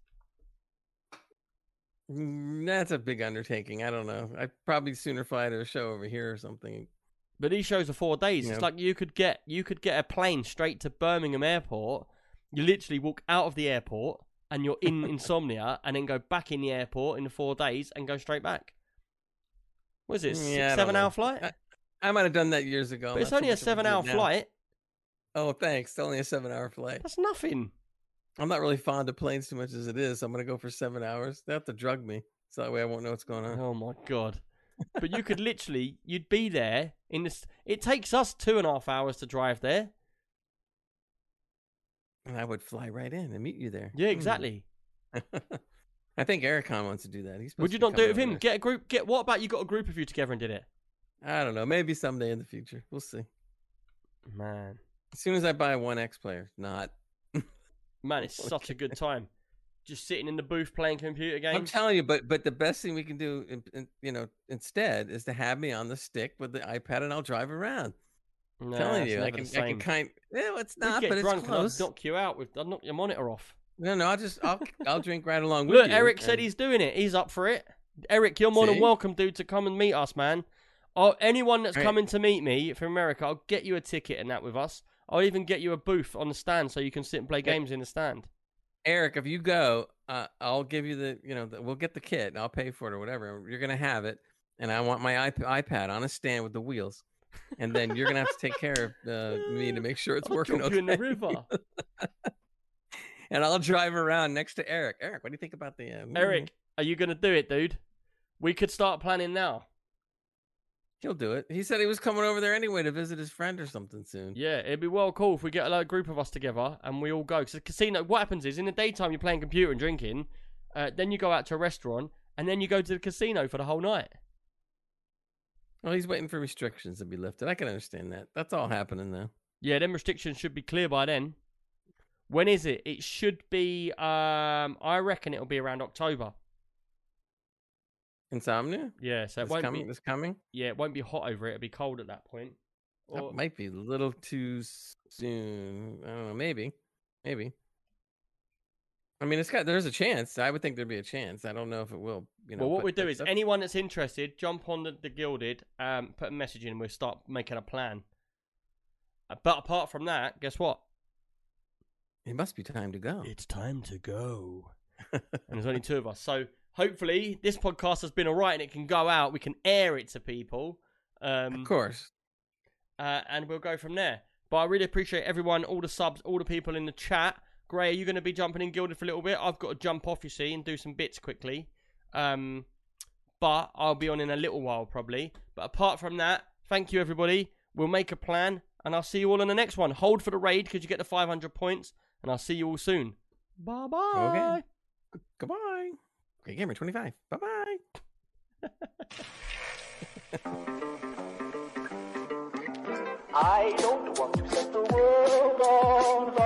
Mm, That's a big undertaking. I don't know. I'd probably sooner fly to a show over here or something. But these shows are four days. Yeah. It's like you could get you could get a plane straight to Birmingham Airport. You literally walk out of the airport and you're in Insomnia, and then go back in the airport in the four days and go straight back. What is it? Six, Yeah, I don't seven know. hour flight? I, I might have done that years ago. but I'm it's not so only a much of seven hour geek now. flight. Oh, thanks. It's only a seven-hour flight. That's nothing. I'm not really fond of planes too much as it is, so I'm gonna go for seven hours. They have to drug me, so that way I won't know what's going on. Oh my god! But you could literally, you'd be there in this. It takes us two and a half hours to drive there. And I would fly right in and meet you there. Yeah, exactly. I think Ericon wants to do that. He's supposed Would you to not do it with come him? over Get a group. Get what about you? Got a group of you together and did it? there. I don't know. Maybe someday in the future. We'll see. Man, As soon as I buy a one X player, not. man, it's such a good time. Just sitting in the booth playing computer I'm games. telling you, but but the best thing we can do, in, in, you know, instead is to have me on the stick with the iPad and I'll drive around. Nah, telling it's you, I never can the I can same. kind. Yeah, it's We'd not, get but it's drunk and I'd close. knock you out with. I'd knock your monitor off. No, no, I'll just I'll I'll drink right along with Look, you. Eric said and- he's doing it. He's up for it. Eric, you're more than See? welcome, dude, to come and meet us, man. Oh, anyone that's All right. coming to meet me from America, I'll get you a ticket and that with us. I'll even get you a booth on the stand so you can sit and play Okay. games in the stand. Eric, if you go, uh, I'll give you the, you know, the, we'll get the kit and I'll pay for it or whatever. You're gonna have it, and I want my iP- iPad on a stand with the wheels, and then you're gonna have to take care of uh, me to make sure it's I'll working drop okay. you in the river. And I'll drive around next to Eric. Eric, what do you think about the? Uh, Eric, are you gonna do it, dude? We could start planning now. he'll do it. He said he was coming over there anyway to visit his friend or something soon. Yeah, it'd be well cool if we get a like, group of us together and we all go. Because the casino, what happens is in the daytime you're playing computer and drinking, uh, then you go out to a restaurant and then you go to the casino for the whole night. Well, he's waiting for restrictions to be lifted. I can understand that. That's all happening though. Yeah, them restrictions should be clear by then. When is it? It should be. Um, I reckon it'll be around October. Insomnia? Yeah, so it It's won't coming. be. It's coming. Yeah, it won't be hot over it. It'll be cold at that point. Or, That might be a little too soon. I don't know. Maybe. Maybe. I mean, it's got. There's a chance. I would think there'd be a chance. I don't know if it will. You know. well, what but- we do but is that's- anyone that's interested, jump on the, the Gilded, um, put a message in, and we'll start making a plan. Uh, But apart from that, guess what? It must be time to go. It's time to go. And there's only two of us. So hopefully this podcast has been all right and it can go out. We can air it to people. Um, Of course. uh, and we'll go from there. But I really appreciate everyone, all the subs, all the people in the chat. Gray, are you going to be jumping in Gilded for a little bit? I've got to jump off, you see, and do some bits quickly. Um, but I'll be on in a little while probably. But apart from that, thank you everybody. We'll make a plan and I'll see you all in the next one. Hold for the raid because you get the five hundred points. And I'll see you all soon. Bye-bye. Okay. G- Goodbye. Great Gamer twenty-five. Bye bye. I don't want to set the world on fire.